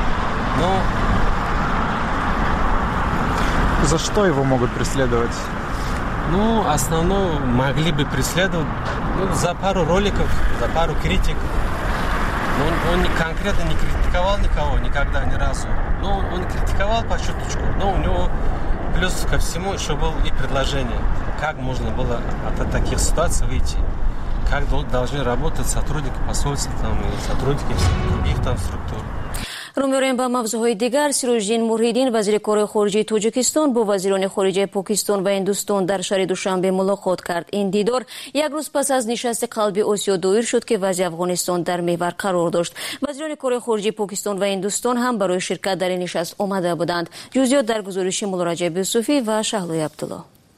Но... За что его могут преследовать? Ну, основное, могли бы преследовать ну, за пару роликов, за пару критик. Но он, он конкретно не критиковал никого, никогда, ни разу. Но он, он критиковал по чуточку. Но у него плюс ко всему еще было и предложение. Как можно было от таких ситуаций выйти? Как должны работать сотрудники посольства там, и сотрудники других там структур? ромёрем ба мавзӯъҳои дигар. Сироҷдин Мурҳиддин, вазири кори хориҷии Тоҷикистон, бо вазирони хориҷаи Покистон ва Ҳиндустон дар шаҳри Душанбе мулоқот кард. Ин дидор як рӯз пас аз нишасти қалби Осиё доир шуд, ки вазъи Афғонистон дар меҳвар қарор дошт. Вазирони кори хориҷии Покистон ва Ҳиндустон ҳам барои ширкат дар ин нишаст омада буданд. ҷузъиёт дар гузориши Муллораҷаб Юсуфӣ ва Шаҳлои Абдулло.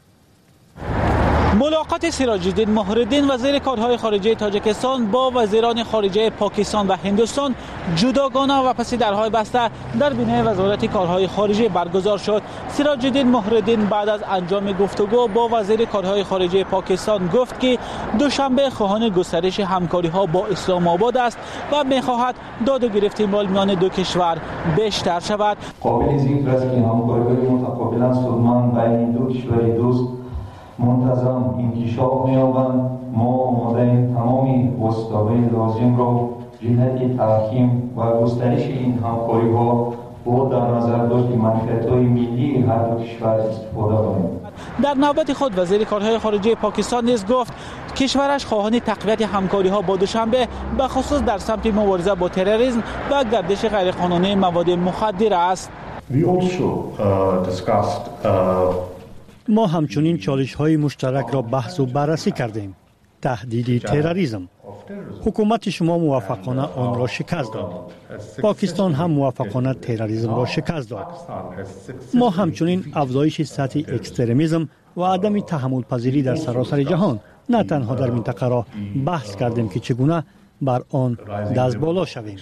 ملاقات سراج‌الدین مهرالدین وزیر کارهای خارجه تاجیکستان با وزیران خارجه پاکستان و هندوستان جداگانه و پس درهای بسته در بینه وزارت کارهای خارجه برگزار شد. سراج‌الدین مهرالدین بعد از انجام گفتگو با وزیر کارهای خارجه پاکستان گفت که دوشنبه خواهان گسترش همکاری‌ها با اسلام آباد است و می‌خواهد داد و گرفت میان دو کشور بیشتر شود. قابل ذکر است که همکاری‌های متقابلا سودمند بین دو کشور دوست منتظم انکشاف می‌یابند. ما آماده‌ایم تمام وسایل لازم را جهت تحکیم و گسترش این همکاری‌ها با در نظر داشت منفعت‌های ملی هر دو کشور استفاده کنیم. در نوبت خود وزیر کارهای خارجه پاکستان نیز گفت کشورش خواهان تقویت همکاری‌ها با دوشنبه به خصوص در سمت مبارزه با تروریسم و گردش غیرقانونی مواد مخدر است. We also uh, discussed uh, ما همچنین چالش‌های مشترک را بحث و بررسی کردیم. تهدید تروریسم. حکومت شما موفقانه آن را شکست داد. پاکستان هم موفقانه تروریسم را شکست داد. ما همچنین افزایش سطح اکستریمیسم و عدم تحمل پذیری در سراسر جهان نه تنها در منطقه را بحث کردیم که چگونه بر آن دست بالا شویم.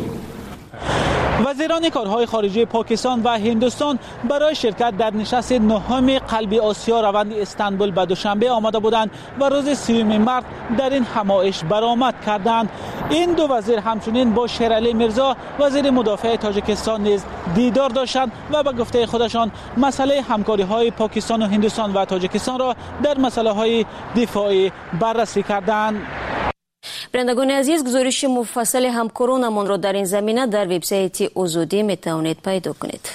وزیران کارهای خارجه پاکستان و هندوستان برای شرکت در نشست نهم قلبی آسیا روند استانبول به دوشنبه آمده بودند و روز سیوم مارس در این همایش برآمد کردند. این دو وزیر همچنین با شیرعلی میرزا وزیر مدافع تاجیکستان نیز دیدار داشتند و به گفته خودشان مسئله همکاری‌های پاکستان و هندوستان و تاجیکستان را در مسائل دفاعی بررسی کردند. برندگان عزیز، گزارش مفصل همکارانمان را در این زمینه در وبسایت آزادی میتوانید پیدا کنید.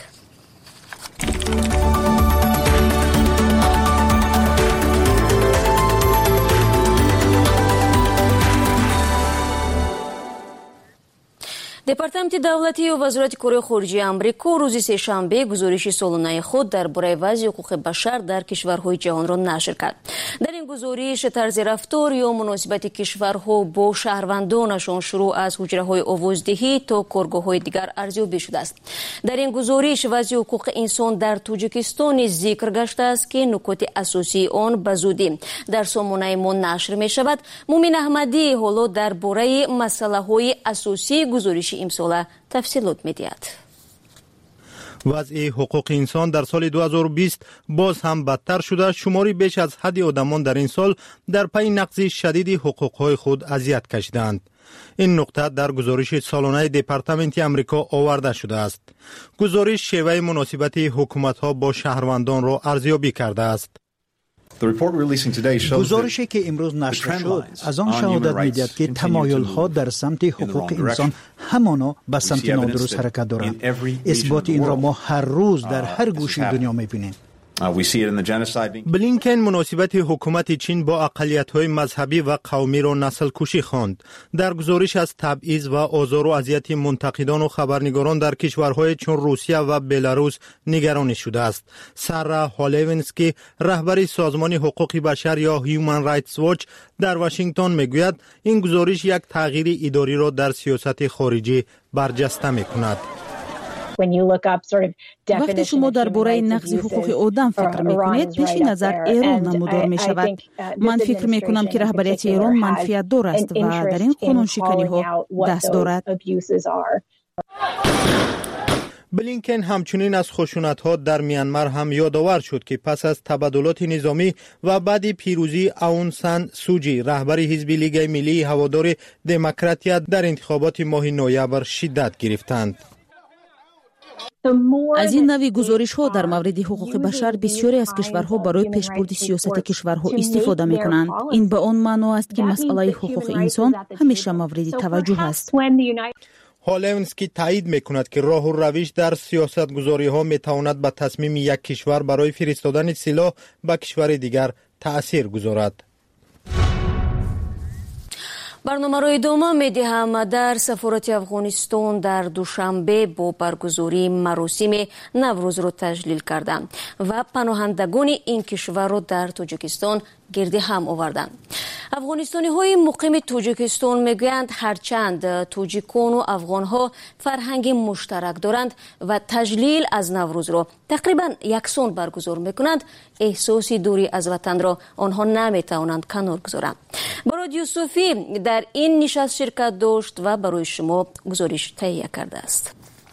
департаменти давлатии вазорати кори хориҷии амрико рӯзи сешанбе гузориши солунаи худ дар бораи вазъи ҳуқуқи башар дар кишварҳои ҷаҳонро нашр кард. дар ин гузориш тарзи рафтор ё муносибати кишварҳо бо шаҳрвандонашон шурӯъ аз ҳуҷраҳои овоздиҳӣ то коргоҳҳои дигар арзёбӣ шудааст. дар ин гузориш вазъи ҳуқуқи инсон дар Тоҷикистон низ зикр гаштааст ки нукоти асосии он ба зудӣ дар сомонаи мо нашр мешавад. мумин аҳмадӣ ҳоло дар бораи масъалаҳои асосии гузориши имсола тафсилот медиҳад. вазъи ҳуқуқи инсон дар соли ду ҳазору бист боз ҳам бадтар шуда, шумори беш аз ҳадди одамон дар ин сол дар пайи нақзи шадиди ҳуқуқҳои худ азият кашиданд. ин нуқта дар гузориши солонаи департаменти амрико оварда шудааст. гузориш шеваи муносибати ҳукуматҳо бо шаҳрвандонро арзёбӣ кардааст. гузорише ки имрӯз нашр шуд аз он шаҳодат медиҳад ки тамоюлҳо дар самти ҳуқуқи инсон ҳамоно ба самти нодуруст ҳаракат доранд. исботи инро мо ҳар рӯз дар ҳар гӯши дунё мебинем. блинкен муносибати ҳукумати чин бо ақалиятҳои мазҳабӣ ва қавмиро наслкушӣ хонд. дар гузориш аз табъиз ва озору азияти мунтақидону хабарнигорон дар кишварҳое чун Русия ва Беларус нигаронӣ шудааст. Сара Холевински, раҳбари созмони ҳуқуқи башар ё Human Rights Watch дар Вашингтон мегӯяд, ин гузориш як тағйири идориро дар сиёсати хориҷӣ барҷаста мекунад. вақте шумо дар бораи нақзи ҳуқуқи одам фикр мекунед, пеши назар Эрон намудор мешавад. ман фикр мекунам ки раҳбарияти Эрон манфиатдор аст ва дар ин қонуншиканиҳо даст дорад. блинкен ҳамчунин аз хушунатҳо дар Мянмар ҳам ёдовар шуд ки пас аз табаддулоти низомӣ ва баъди пирӯзии Аун Сан Суҷи, раҳбари ҳизби Лигаи Миллии ҳаводори демократия, дар интихоботи моҳи ноябр шиддат гирифтанд. аз ин нави гузоришҳо дар мавриди ҳуқуқи башар бисёре аз кишварҳо барои пешбурди сиёсати кишварҳо истифода мекунанд. ин ба он маъно аст ки масъалаи ҳуқуқи инсон ҳамеша мавриди таваҷҷӯҳ аст. Холевински таъид мекунад ки роҳу равиш дар сиёсатгузориҳо метавонад ба тасмими як кишвар барои фиристодани силоҳ ба кишвари дигар таъсир гузорад. барномаро идома медиҳам. дар сафорати Афғонистон дар душанбе бо баргузории маросими Наврӯзро таҷлил карданд ва паноҳандагони ин кишварро дар Тоҷикистон гирди ҳам оварданд. афғонистониҳои муқими Тоҷикистон мегӯянд, ҳарчанд тоҷикону афғонҳо фарҳанги муштарак доранд ва таҷлил аз Наврӯзро тақрибан яксон баргузор мекунанд, эҳсоси дурӣ аз ватанро онҳо наметавонанд канор гузоранд. Бород Юсуфӣ дар ин нишаст ширкат дошт ва барои шумо гузориш таҳия кардааст.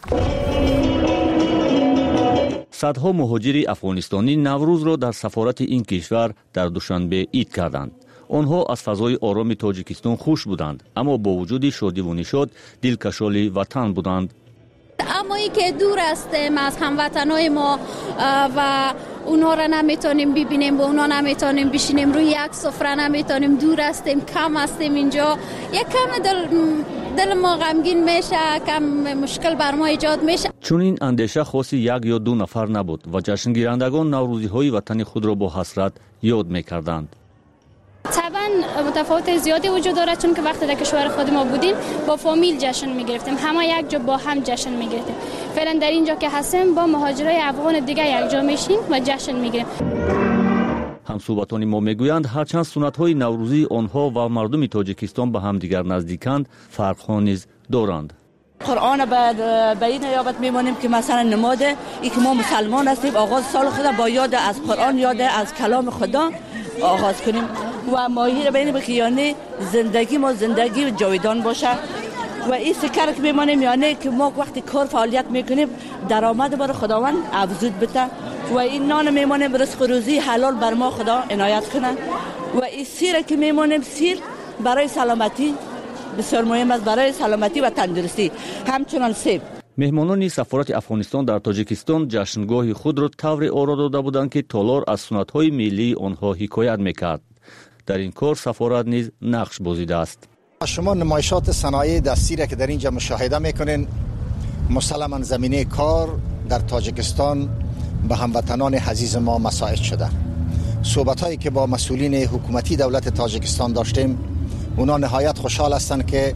садҳо муҳоҷири афғонистонӣ Наврӯзро дар сафорати ин кишвар дар Душанбе ид карданд. онҳо аз фазои ороми Тоҷикистон хуш буданд, аммо бо вуҷуди шодиву нишод дилкашоли ватан буданд. аммо ин ки дур ҳастем аз ҳамватанои мо ва اونها را نمیتونیم ببینیم، با اونها نمیتونیم بشینیم روی یک سفره، نمیتونیم، دور هستیم، کم هستیم اینجا. یک کم دل دل ما غمگین میشه، کم مشکل بر ما ایجاد میشه. چون این اندیشه خاصی یک یا دو نفر نبود و جشنگیرندگان نوروزی‌های وطن خود را با حسرت یاد میکردند. طبعا متفاوت زیادی وجود داره، چون که وقتی در کشور خود ما بودیم با فامیل جشن میگرفتیم، همه یک جا با هم جشن میگرفتیم. فعلا در اینجا که هستیم با مهاجرای افغان دیگه یک جا میشیم و جشن میگیریم. همصحبتان ما میگویند هرچند سنت‌های نوروزی آنها و مردم تاجیکستان به هم دیگر نزدیکند، فرق‌ها نیز دارند. قرآن بعد به این یابت میمانیم که مثلا نماده ای که ما مسلمان هستیم، آغاز سال خدا با یاد از قرآن، یاد از کلام خدا آغاز کنیم و ماهی را بینیم که یعنی زندگی ما زندگی جاودان باشه. و این سکر که میمانیم یعنی که ما وقتی کار فعالیت میکنیم درآمد برای خداوند افزود بده و این نان میمانیم رزق روزی حلال بر ما خدا عنایت کنه. و این سیر که میمانیم سیر برای سلامتی بسیار مهم است، برای سلامتی و تندرستی. همچنان سیب. مهمانان سفارت افغانستان در تاجیکستان جشنگاه خود را طوری آرا داده بودند که تالار از سنت‌های ملی آنها حکایت میکرد. در این کار سفارت نیز نقش بازیده است. شما نمایشات صنایع دستی را که در اینجا مشاهده میکنین، مسلماً زمینه کار در تاجیکستان به هموطنان عزیز ما مساعد شده. صحبت‌هایی که با مسئولین حکومتی دولت تاجیکستان داشتیم، اونا نهایت خوشحال هستند که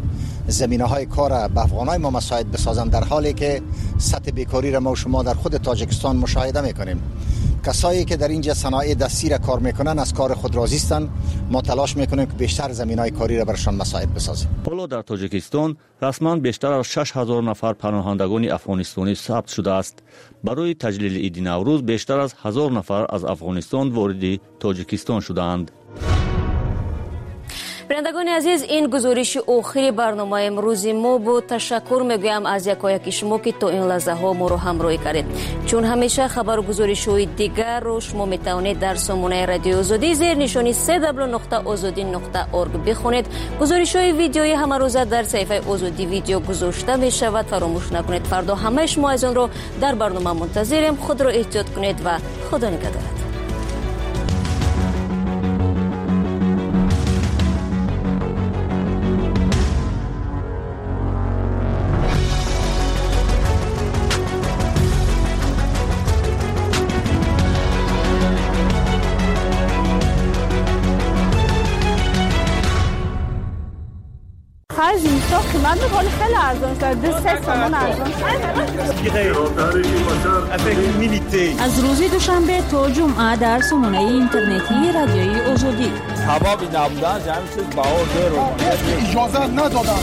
زمینه‌های کار به افغانای ما مساعد بسازند، در حالی که سطح بیکاری را ما و شما در خود تاجیکستان مشاهده میکنیم. کسایی که در اینجا صنایع دستی را کار میکنن از کار خود راضی هستند. ما تلاش میکنیم که بیشتر زمینهای کاری را برشان مساعد بسازیم. حالا در تاجیکستان رسما بیشتر از شش هزار نفر پناهندگان افغانستانی ثبت شده است. برای تجلیل عید نوروز بیشتر از هزار نفر از افغانستان وارد تاجیکستان شدند. بینندگان عزیز، این گزارش آخری برنامه امروز ما بود. تشکر میگویم از یکایک شما که تا این لحظه ها ما رو همراهی کردید. چون همیشه خبر و گزارش های دیگر رو شما میتونید در سامانه رادیو آزادی زیر نشانی سه دبلیو نقطه آزادی نقطه اورگ بخونید. گزارش های ویدیویی همه روزه در صفحه آزادی ویدیو گذاشته می شود. فراموش نکنید. فردا همه شما از اون رو در برنامه منتظریم. خود رو احتیاط کنید و خدا نگهدار. من می‌خوام خیلی ارزان است. دو سه تومن ارزان از روز دوشنبه تا جمعه در سامانه اینترنتی رادیوی آزادی. هوا بی نبودن جمع شد بهار دور اجازه ندادن.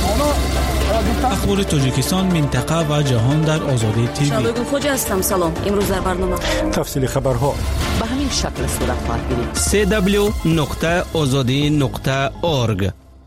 اخبار تاجیکستان، منطقه و جهان در آزادی تیوی. شبگون خوجا هستم. سلام. امروز در برنامه تفصیل خبرها به همین شکل صورت خواهد گرفت. سه دبلیو نقطه آزادی نقطه اورگ.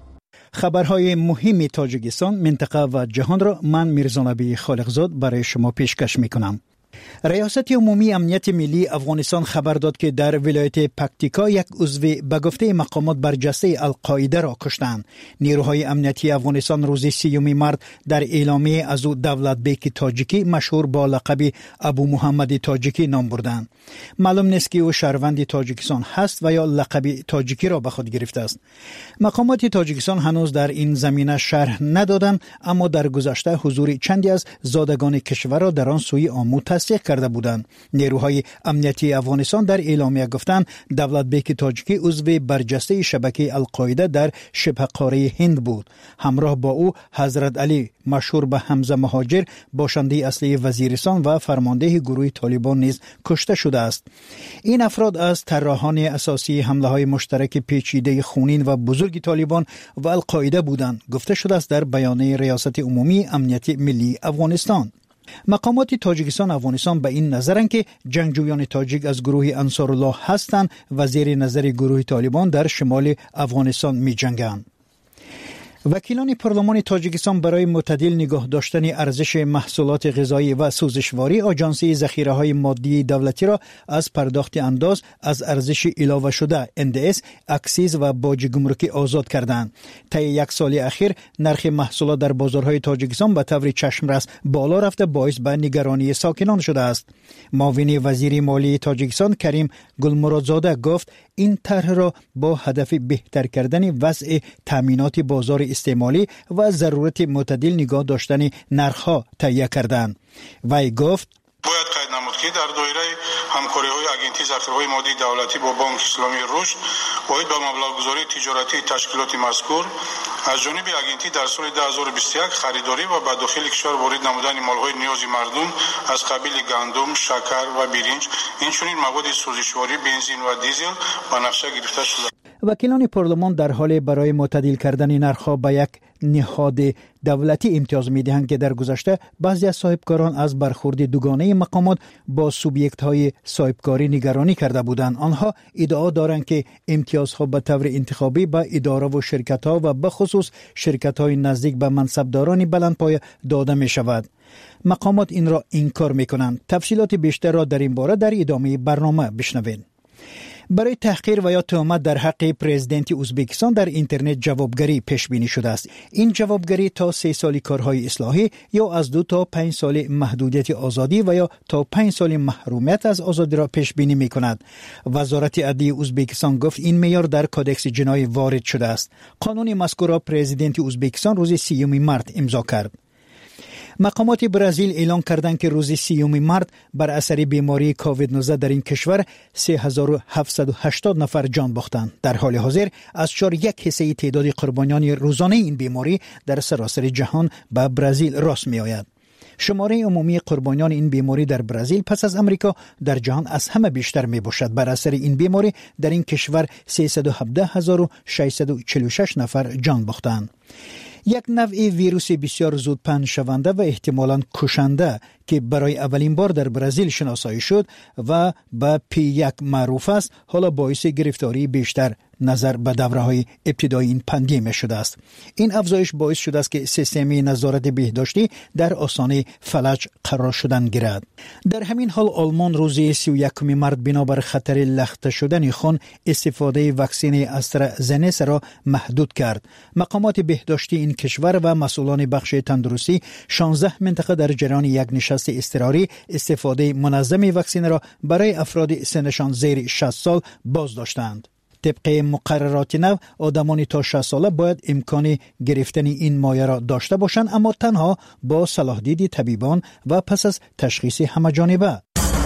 خبرهای مهم تاجیکستان، منطقه و جهان را من میرزا نبی خالقزاد برای شما پیشکش میکنم. ریاست عمومی امنیت ملی افغانستان خبر داد که در ولایت پکتیکا یک عضو به گفته مقامات برجسته القاعده را کشتند. نیروهای امنیتی افغانستان روز سیوم مارس در اعلامیه از او دولت بیک تاجیکی مشهور با لقب ابو محمد تاجیکی نام بردند. معلوم نیست که او شهروند تاجیکستان هست و یا لقب تاجیکی را به خود گرفته است. مقامات تاجیکستان هنوز در این زمینه شرح ندادند، اما در گذشته حضور چندی از زادگان کشور را در آن سوی آمو تصدیق کرده بودند. نیروهای امنیتی افغانستان در اعلامیه گفتند دولت بیک تاجیکی عضو برجسته شبکه القاعده در شبه قاره هند بود. همراه با او حضرت علی مشهور به حمزه مهاجر باشنده اصلی وزیرستان و فرمانده گروه طالبان نیز کشته شده است. این افراد از طراحان اساسی حمله های مشترک پیچیده خونین و بزرگ طالبان و القاعده بودند، گفته شده است در بیانیه ریاست عمومی امنیت ملی افغانستان. مقامات تاجیکستان افغانستان به این نظرند که جنگجویان تاجیک از گروه انصارالله هستند و زیر نظر گروه طالبان در شمال افغانستان می جنگند. وکیلان پارلمان تاجیکستان برای معتدل نگاه داشتن ارزش محصولات غذایی و سوزشواری آژانسی ذخیره‌های مادی دولتی را از پرداخت انداز از ارزش علاوه شده ان دی اس، اکسیز و باج گمرکی آزاد کردند. طی یک سال اخیر نرخ محصولات در بازارهای تاجیکستان به طور چشمرس بالا رفته باعث به نگرانی ساکنان شده است. معاون وزیر مالی تاجیکستان کریم گلمرادزاده گفت این طرح را با هدف بهتر کردن وضع تامینات بازار استعمالی و ضرورت معتدل نگاه داشتن نرخ‌ها تهیه کردند. وی گفت باید قید نمود که در دایره همکاری‌های اگنتی ذخیره‌های مادی دولتی با بانک اسلامی رشد باید با مبلغ‌گذاری تجارتی تشکیلات مذکور از جانب اگنتی در سال دو هزار و بیست و یک خریداری و به داخل کشور وارد نمودن مال‌های نیاز مردم از قبیل گندم، شکر و برنج، اینچنین مواد سوزشواری، بنزین و دیزل به نقشه گرفته شده. وکیلان پارلمان در حال برای معتدل کردن نرخ‌ها به یک نهاد دولتی امتیاز می‌دهند که در گذشته بعضی از صاحبکاران از برخورد دوگانه مقامات با سوبیکت‌های صاحبکاری نگرانی کرده بودند. آنها ادعا دارند که امتیازها به طور انتخابی به اداره و شرکت‌ها و به خصوص شرکت‌های نزدیک به منصبداران بلندپایه داده می‌شود. مقامات این را انکار می‌کنند. تفصیلات بیشتر را در این باره در ادامه برنامه بشنوید. برای تحقیر و یا تهمت در حق پرزیدنت ازبکستان در اینترنت جوابگری پیش بینی شده است. این جوابگری تا سه سال کارهای اصلاحی یا از دو تا پنج سال محدودیت آزادی و یا تا پنج سال محرومیت از آزادی را پیش بینی می کند. وزارت عدلیه ازبکستان گفت این معیار در کدکس جنایی وارد شده است. قانون مذکور را پرزیدنت ازبکستان روز سیوم مارس امضا کرد. مقامات برزیل اعلام کردند که روز سیوم مارس بر اثر بیماری کووید نوزده در این کشور سه هزار و هفتصد و هشتاد نفر جان باختند. در حال حاضر از چهار یک حصه تعداد قربانیان روزانه این بیماری در سراسر جهان به برزیل راست می آید. شماره عمومی قربانیان این بیماری در برزیل پس از امریکا در جهان از همه بیشتر می باشد. بر اثر این بیماری در این کشور سیصد و هفده هزار و ششصد و چهل و شش نفر جان باختند. یک نوع ویروس بسیار زودپند شونده و احتمالاً کشنده که برای اولین بار در برزیل شناسایی شد و به پی یک معروف است، حالا باعث گرفتاری بیشتر نظر به دوره‌های ابتدایی این پاندمی شده است. این افزایش باعث شده است که سیستم نظارت بهداشتی در آستانه فلج قرار شدن گیرد. در همین حال آلمان روز سی و یکم مارس بنابر خطر لخته شدن خون استفاده واکسن استرازنیکا را محدود کرد. مقامات بهداشتی این کشور و مسئولان بخش تندرستی شانزده منطقه در جریان یک نشست اضطراری استفاده منظم واکسن را برای افراد سنشان زیر شصت سال باز داشتند. طبق مقررات نو آدمان تا شصت ساله باید امکان گرفتن این مایه را داشته باشند، اما تنها با صلاح دید طبیبان و پس از تشخیص همه‌جانبه.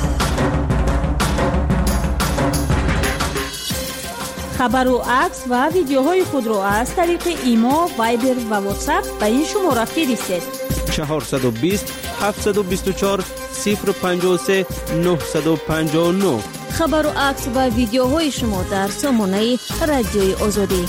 خبر و عکس و ویدیوهای خود را از طریق ایما، وایبر و واتساپ به این شماره فرستید: چهارصد و بیست هفتصد و بیست و چهار صفر پنجاه و سه نهصد و پنجاه و نه. خبر و عکس و ویدیوهای شما در سامانه رادیوی آزادی.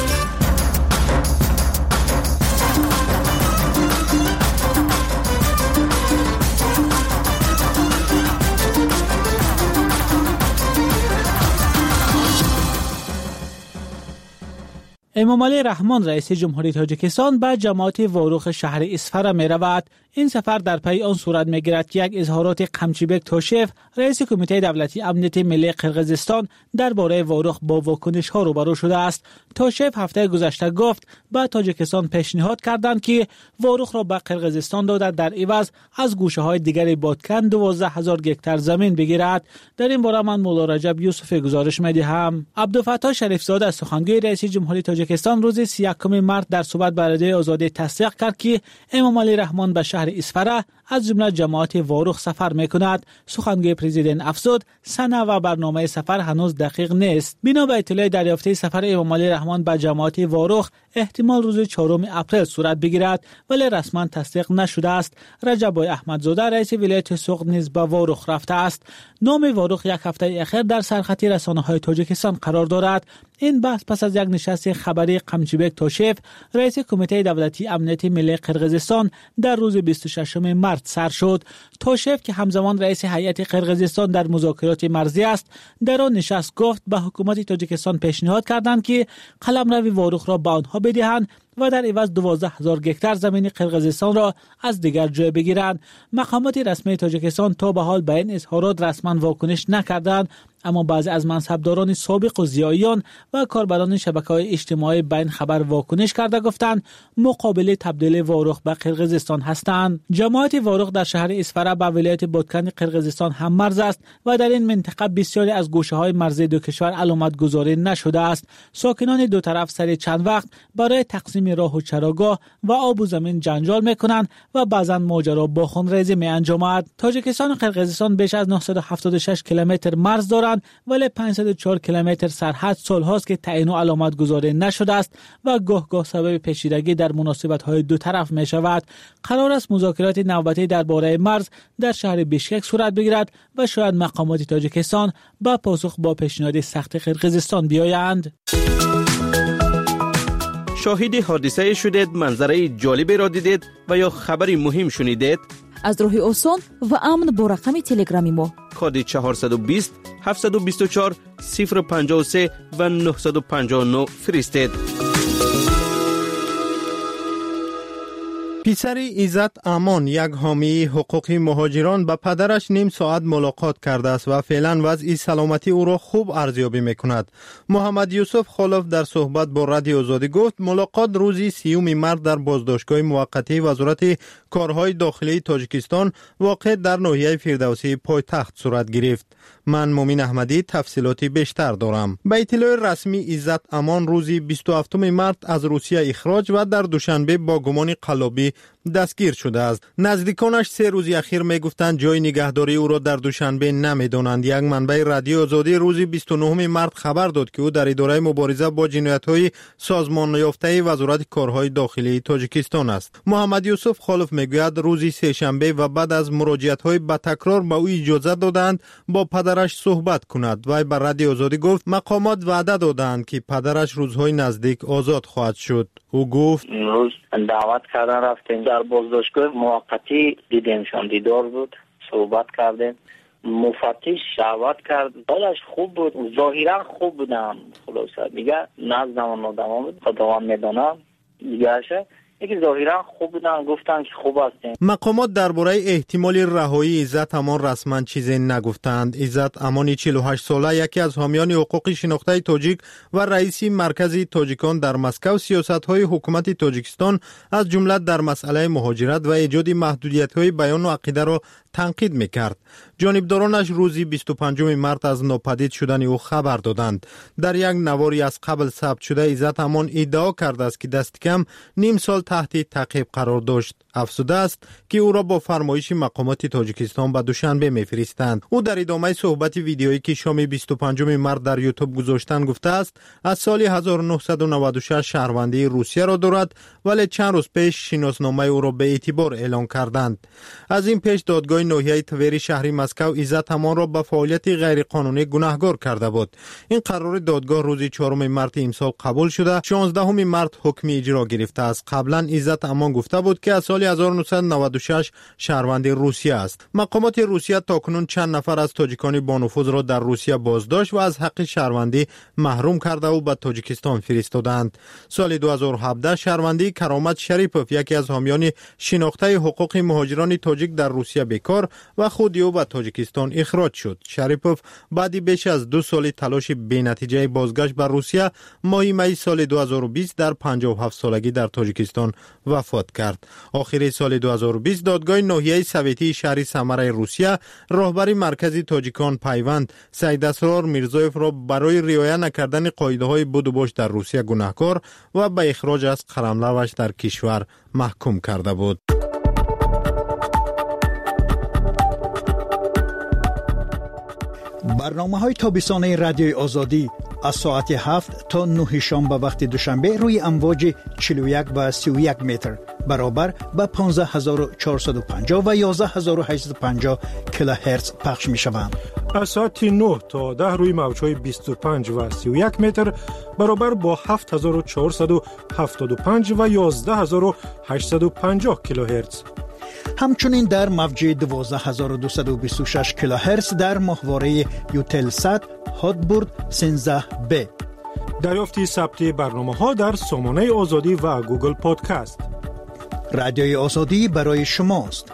امام علی رحمان رئیس جمهوری تاجیکستان به جماعت واروخ شهر اسفر می رود. این سفر در پی آن صورت می گیرد که یک اظهارات قمچیبک توشیف رئیس کمیته دولتی امنیت ملی قرقیزستان درباره واروخ با واکنش ها روبرو شده است. توشیف هفته گذشته گفت به تاجیکستان پیشنهاد کردند که واروخ را به قرقیزستان داده در عوض از گوشه های دیگر بادکن دوازده هزار گکتار زمین بگیرد. در این باره من مولا رجب یوسفی گزارش می دهم. عبدالفتاح شریف زاده سخنگوی رئیس جمهوری تاجیکستان روز سی و یکم مارس در صحبت با رادیوی آزادی تصدیق کرد که امام علی رحمان به شهر اسفره از جمله جماعت واروخ سفر میکند. سخنگوی پرزیدنت افزود سنه و برنامه سفر هنوز دقیق نیست. بنا به اطلاع دریافته سفر امام علی رحمان به جماعت واروخ احتمال روز چهارم اپریل صورت بگیرد ولی رسما تصدیق نشده است. رجب احمدزاده رئیس ولایت سوغد نیز به واروخ رفته است. نام واروخ یک هفته اخیر در سرخط رسانه‌های تاجیکستان قرار دارد. این بحث پس از یک نشست خبری قمچیبک توشیف رئیس کمیته دولتی امنیت ملی قرقیزستان در روز بیست و ششم مارس سر شد. توشیف که همزمان رئیس هیئت قرقیزستان در مذاکرات مرزی است در آن نشست گفت به حکومت تاجیکستان پیشنهاد کردند که قلمرو واروخ را به آنها بدهند و در عوض دوازده هزار گکتار زمین قرقیزستان را از دیگر جای بگیرند. مقامات رسمی تاجیکستان تا به حال به این اظهارات رسما واکنش نکردند، اما بعضی از منصبداران سابق و ضیاعیان و کاربران شبکه‌های اجتماعی به این خبر واکنش کرده گفتند مقابل تبدیل واروخ به قرقیزستان هستند. جماعت واروخ در شهر اسفره به ولایت بادکن قرقیزستان هم مرز است و در این منطقه بسیاری از گوشه‌های مرزی دو کشور علامت گذاری نشده است. ساکنان دو طرف سر چند وقت برای تقسیم راه و چراگاه و آب و زمین جنجال می‌کنند و بعضاً ماجرا با خونریزی می‌انجامد. تاجیکستان و قرقیزستان بیش از نهصد و هفتاد و شش کیلومتر مرز دارند ولی پانصد و چهار کیلومتر سرحد سال‌هاست که تعیین و علامت گذاری نشده است و گاه گاه سبب پیچیدگی در مناسبت‌های دو طرف می‌شود. قرار است مذاکرات نوبتی درباره مرز در شهر بیشکک صورت بگیرد و شاید مقامات تاجیکستان با پاسخ با پیشنهاد سخت قرقیزستان بیایند. شاهد حادثه شدید، منظره جالبی را دیدید و یا خبری مهم شنیدید؟ از راه آسان و امن با رقم تلگرامی ما کد چهارصد و بیست هفتصد و بیست و چهار صفر پنجاه و سه و نهصد و پنجاه و نه فرستید. پسر عزت امان یک حامی حقوق مهاجران با پدرش نیم ساعت ملاقات کرده است و فعلا وضع سلامتی او را خوب ارزیابی میکند. محمد یوسف خالف در صحبت با رادیو آزادی گفت ملاقات روزی سیوم مارس در بازداشتگاه موقتی وزارت کارهای داخلی تاجیکستان واقع در ناحیه فردوسی پایتخت صورت گرفت. من مومین احمدی تفصیلاتی بیشتر دارم. به اطلاع رسمی عزت امان روزی بیست و هفتم مارس از روسیه اخراج و در دوشنبه با گمان قلابی دستگیر شده است. نزدیکانش سه روز اخیر میگفتند جای نگهداری او را در دوشنبه نمیدانند. یک منبع رادیو آزادی روز بیست و نهم مارس خبر داد که او در اداره مبارزه با جنایت‌های سازمان یافته وزارت کارهای داخلی تاجیکستان است. محمد یوسف خالف میگوید روز سه شنبه و بعد از مراجعت‌های با تکرار به او اجازه دادند با پدرش صحبت کند. وی بر رادیو آزادی گفت مقامات وعده دادند که پدرش روزهای نزدیک آزاد خواهد شد. او گفت روز دعوت کردن رفتیم در بازداشتگاه موقتی دیدیمشان، دیدار بود، صحبت کردیم. مفتش دعوت کرد، حالش خوب بود، ظاهرا خوب بودم. خلاصه دیگه نزدم و ندام بود، خداوند میدانم دیگه شه یکی ظاهرا خوب بودن، گفتن که خوب هستیم. مقامات درباره احتمال رهایی عزت امان رسما چیزی نگفتند. عزت امانی چهل و هشت ساله یکی از حامیان حقوق شناخته تاجیک و رئیس مرکز تاجیکان در مسکو سیاست‌های حکومت تاجیکستان از جمله در مسئله مهاجرت و ایجاد محدودیت‌های بیان و عقیده را تنقید میکرد. جانبدارانش روزی بیست و پنجم مارس از ناپدید شدن او خبر دادند. در یک نواری از قبل ثبت شده عزت امان ادعا کرده است که دست کم نیم سال تحت تعقیب قرار داشت. افسوده است که او را با فرمایش مقامات تاجیکستان به دوشنبه میفرستند. او در ادامه صحبت ویدیویی که شام بیست و پنجم مارس در یوتیوب گذاشتن گفته است از سال هزار و نهصد و نود و شش شهروندی روسیه را دارد، ولی چند روز پیش شناسنامه او را به اعتبار اعلان کردند. از این پیش دادگاه ناحیه توری شهری مسکو عزت امان را به فعالیت غیرقانونی گناهکار کرده بود. این قرار دادگاه روز چهارم مارس امسال قبول شده. شانزدهم مارس حکم اجرا گرفته است. قبلا عزت امان گفته بود که از سال هزار و نهصد و نود و شش شهروند روسیه است. مقامات روسیه تاکنون چند نفر از تاجیکان با نفوذ را در روسیه بازداشت و از حق شهروندی محروم کرده و به تاجیکستان فرستادند. سال دو هزار و هفده شهروندی کرامت شریپوف یکی از حامیان شناخته حقوق مهاجران تاجیک در روسیه بیکار و خود او به تاجیکستان اخراج شد. شریپوف بعد بیش از دو سال تلاش بی‌نتیجه بازگشت به روسیه ماه می سال دو هزار و بیست در پنجاه و هفت سالگی در تاجیکستان وفات کرد. آخر سال دو هزار و بیست دادگاه ناحیه سویتی شهر سمره روسیه راهبر مرکز تاجیکان پیوند سید اسرار میرزایف را برای رعایت نکردن قاعده‌های بود و باش در روسیه گناهکار و به اخراج از قلمروش در کشور محکوم کرده بود. برنامه‌های تابستانه رادیوی آزادی از ساعت هفت تا نه شنبه وقت دوشنبه روی امواج چهل و یک و سی و یک متر برابر به پانزده هزار و چهارصد و پنجاه و یازده هزار و هشتصد و پنجاه کیلوهرتز پخش می‌شوند. از ساعت نه تا ده روی موج‌های بیست و پنج و سی و یک متر برابر با هفت هزار و چهارصد و هفتاد و پنج و یازده هزار و هشتصد و پنجاه کیلوهرتز. همچنین در موج دوازده هزار و دویست و بیست و شش کیلوهرتز در ماهواره یوتلسات هاتبورد سیزده بی. دریافت ثبت برنامه‌ها در سامانه آزادی و گوگل پادکست. رادیوی آزادی برای شماست.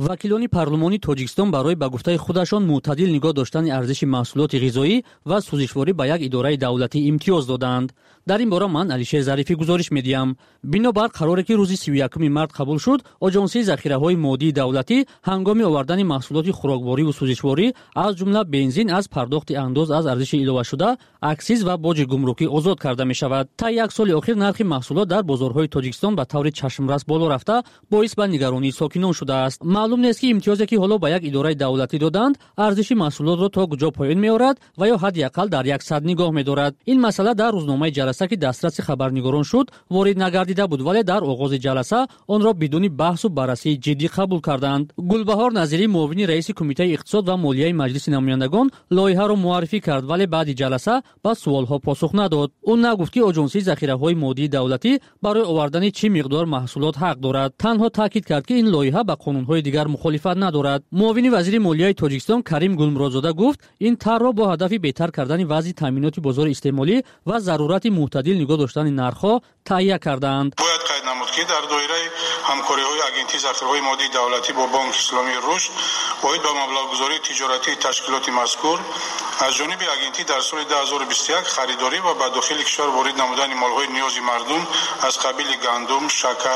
вакилони парлумони тоҷикистон барои ба гуфтаи худашон мӯътадил нигоҳ доштани арзиши маҳсулоти ғизоӣ ва сӯзишворӣ ба як идораи давлатӣ имтиёз доданд. дар ин бора ман алишер зарифӣ гузориш медиҳам. бинобар қароре ки рӯзи сию якуми март қабул шуд, оҷонсии захираҳои моддии давлатӣ ҳангоми овардани маҳсулоти хӯроквориву сӯзишворӣ аз ҷумла бензин аз пардохти андоз аз арзиши иловашуда, аксиз ва боҷи гумрукӣ озод карда мешавад. та як соли охир нархи маҳсулот дар бозорҳои тоҷикистон ба таври чашмрас боло рафта боис ба нигаронии сокинон шудааст. маълум нест ки имтиёзе ки ҳоло ба як идораи давлатӣ доданд арзиши маҳсулотро то куҷо поён меорад ва ё ҳадди ақал дар як сад нигоҳ медорад. ин масъала дар рӯзномаи ҷаласа ки дастраси хабарнигорон шуд ворид нагардида буд, вале дар оғози ҷаласа онро бидуни баҳсу баррасии ҷиддӣ қабул карданд. гулбаҳор назирӣ муовини раиси кумитаи иқтисод ва молияи маҷлиси намояндагон лоиҳаро муаррифӣ кард, вале баъди ҷаласа ба суолҳо посух надод. ӯ нагуфт ки оҷонсии захираҳои моддии давлатӣ барои овардани чӣ миқдор маҳсулот ҳақ дорад. танҳо таъкид кард ки ин лоиҳа ба қонунҳои дигар мухолифат надорад. муовини вазири молияи тоҷикистон Карим Гулмуродзода гуфт, ин тарҳро бо ҳадафи беҳтар кардани вазъи таъминоти бозори истеъмолӣ ва зарурати мӯътадил нигоҳ доштани нархҳо таҳия кардаанд. бояд қайд намуд ки дар доираи ҳамкориҳои агентии захираҳои моддии давлатӣ бо Бонки Исломии Рушд оид ба маблағгузории тиҷоратии ташкилоти мазкур аз ҷониби агентӣ дар соли две тысячи двадцать یک харидорӣ ва ба дохили кишвар ворид намудани молҳои ниёзи мардум аз қабили гандум, шакар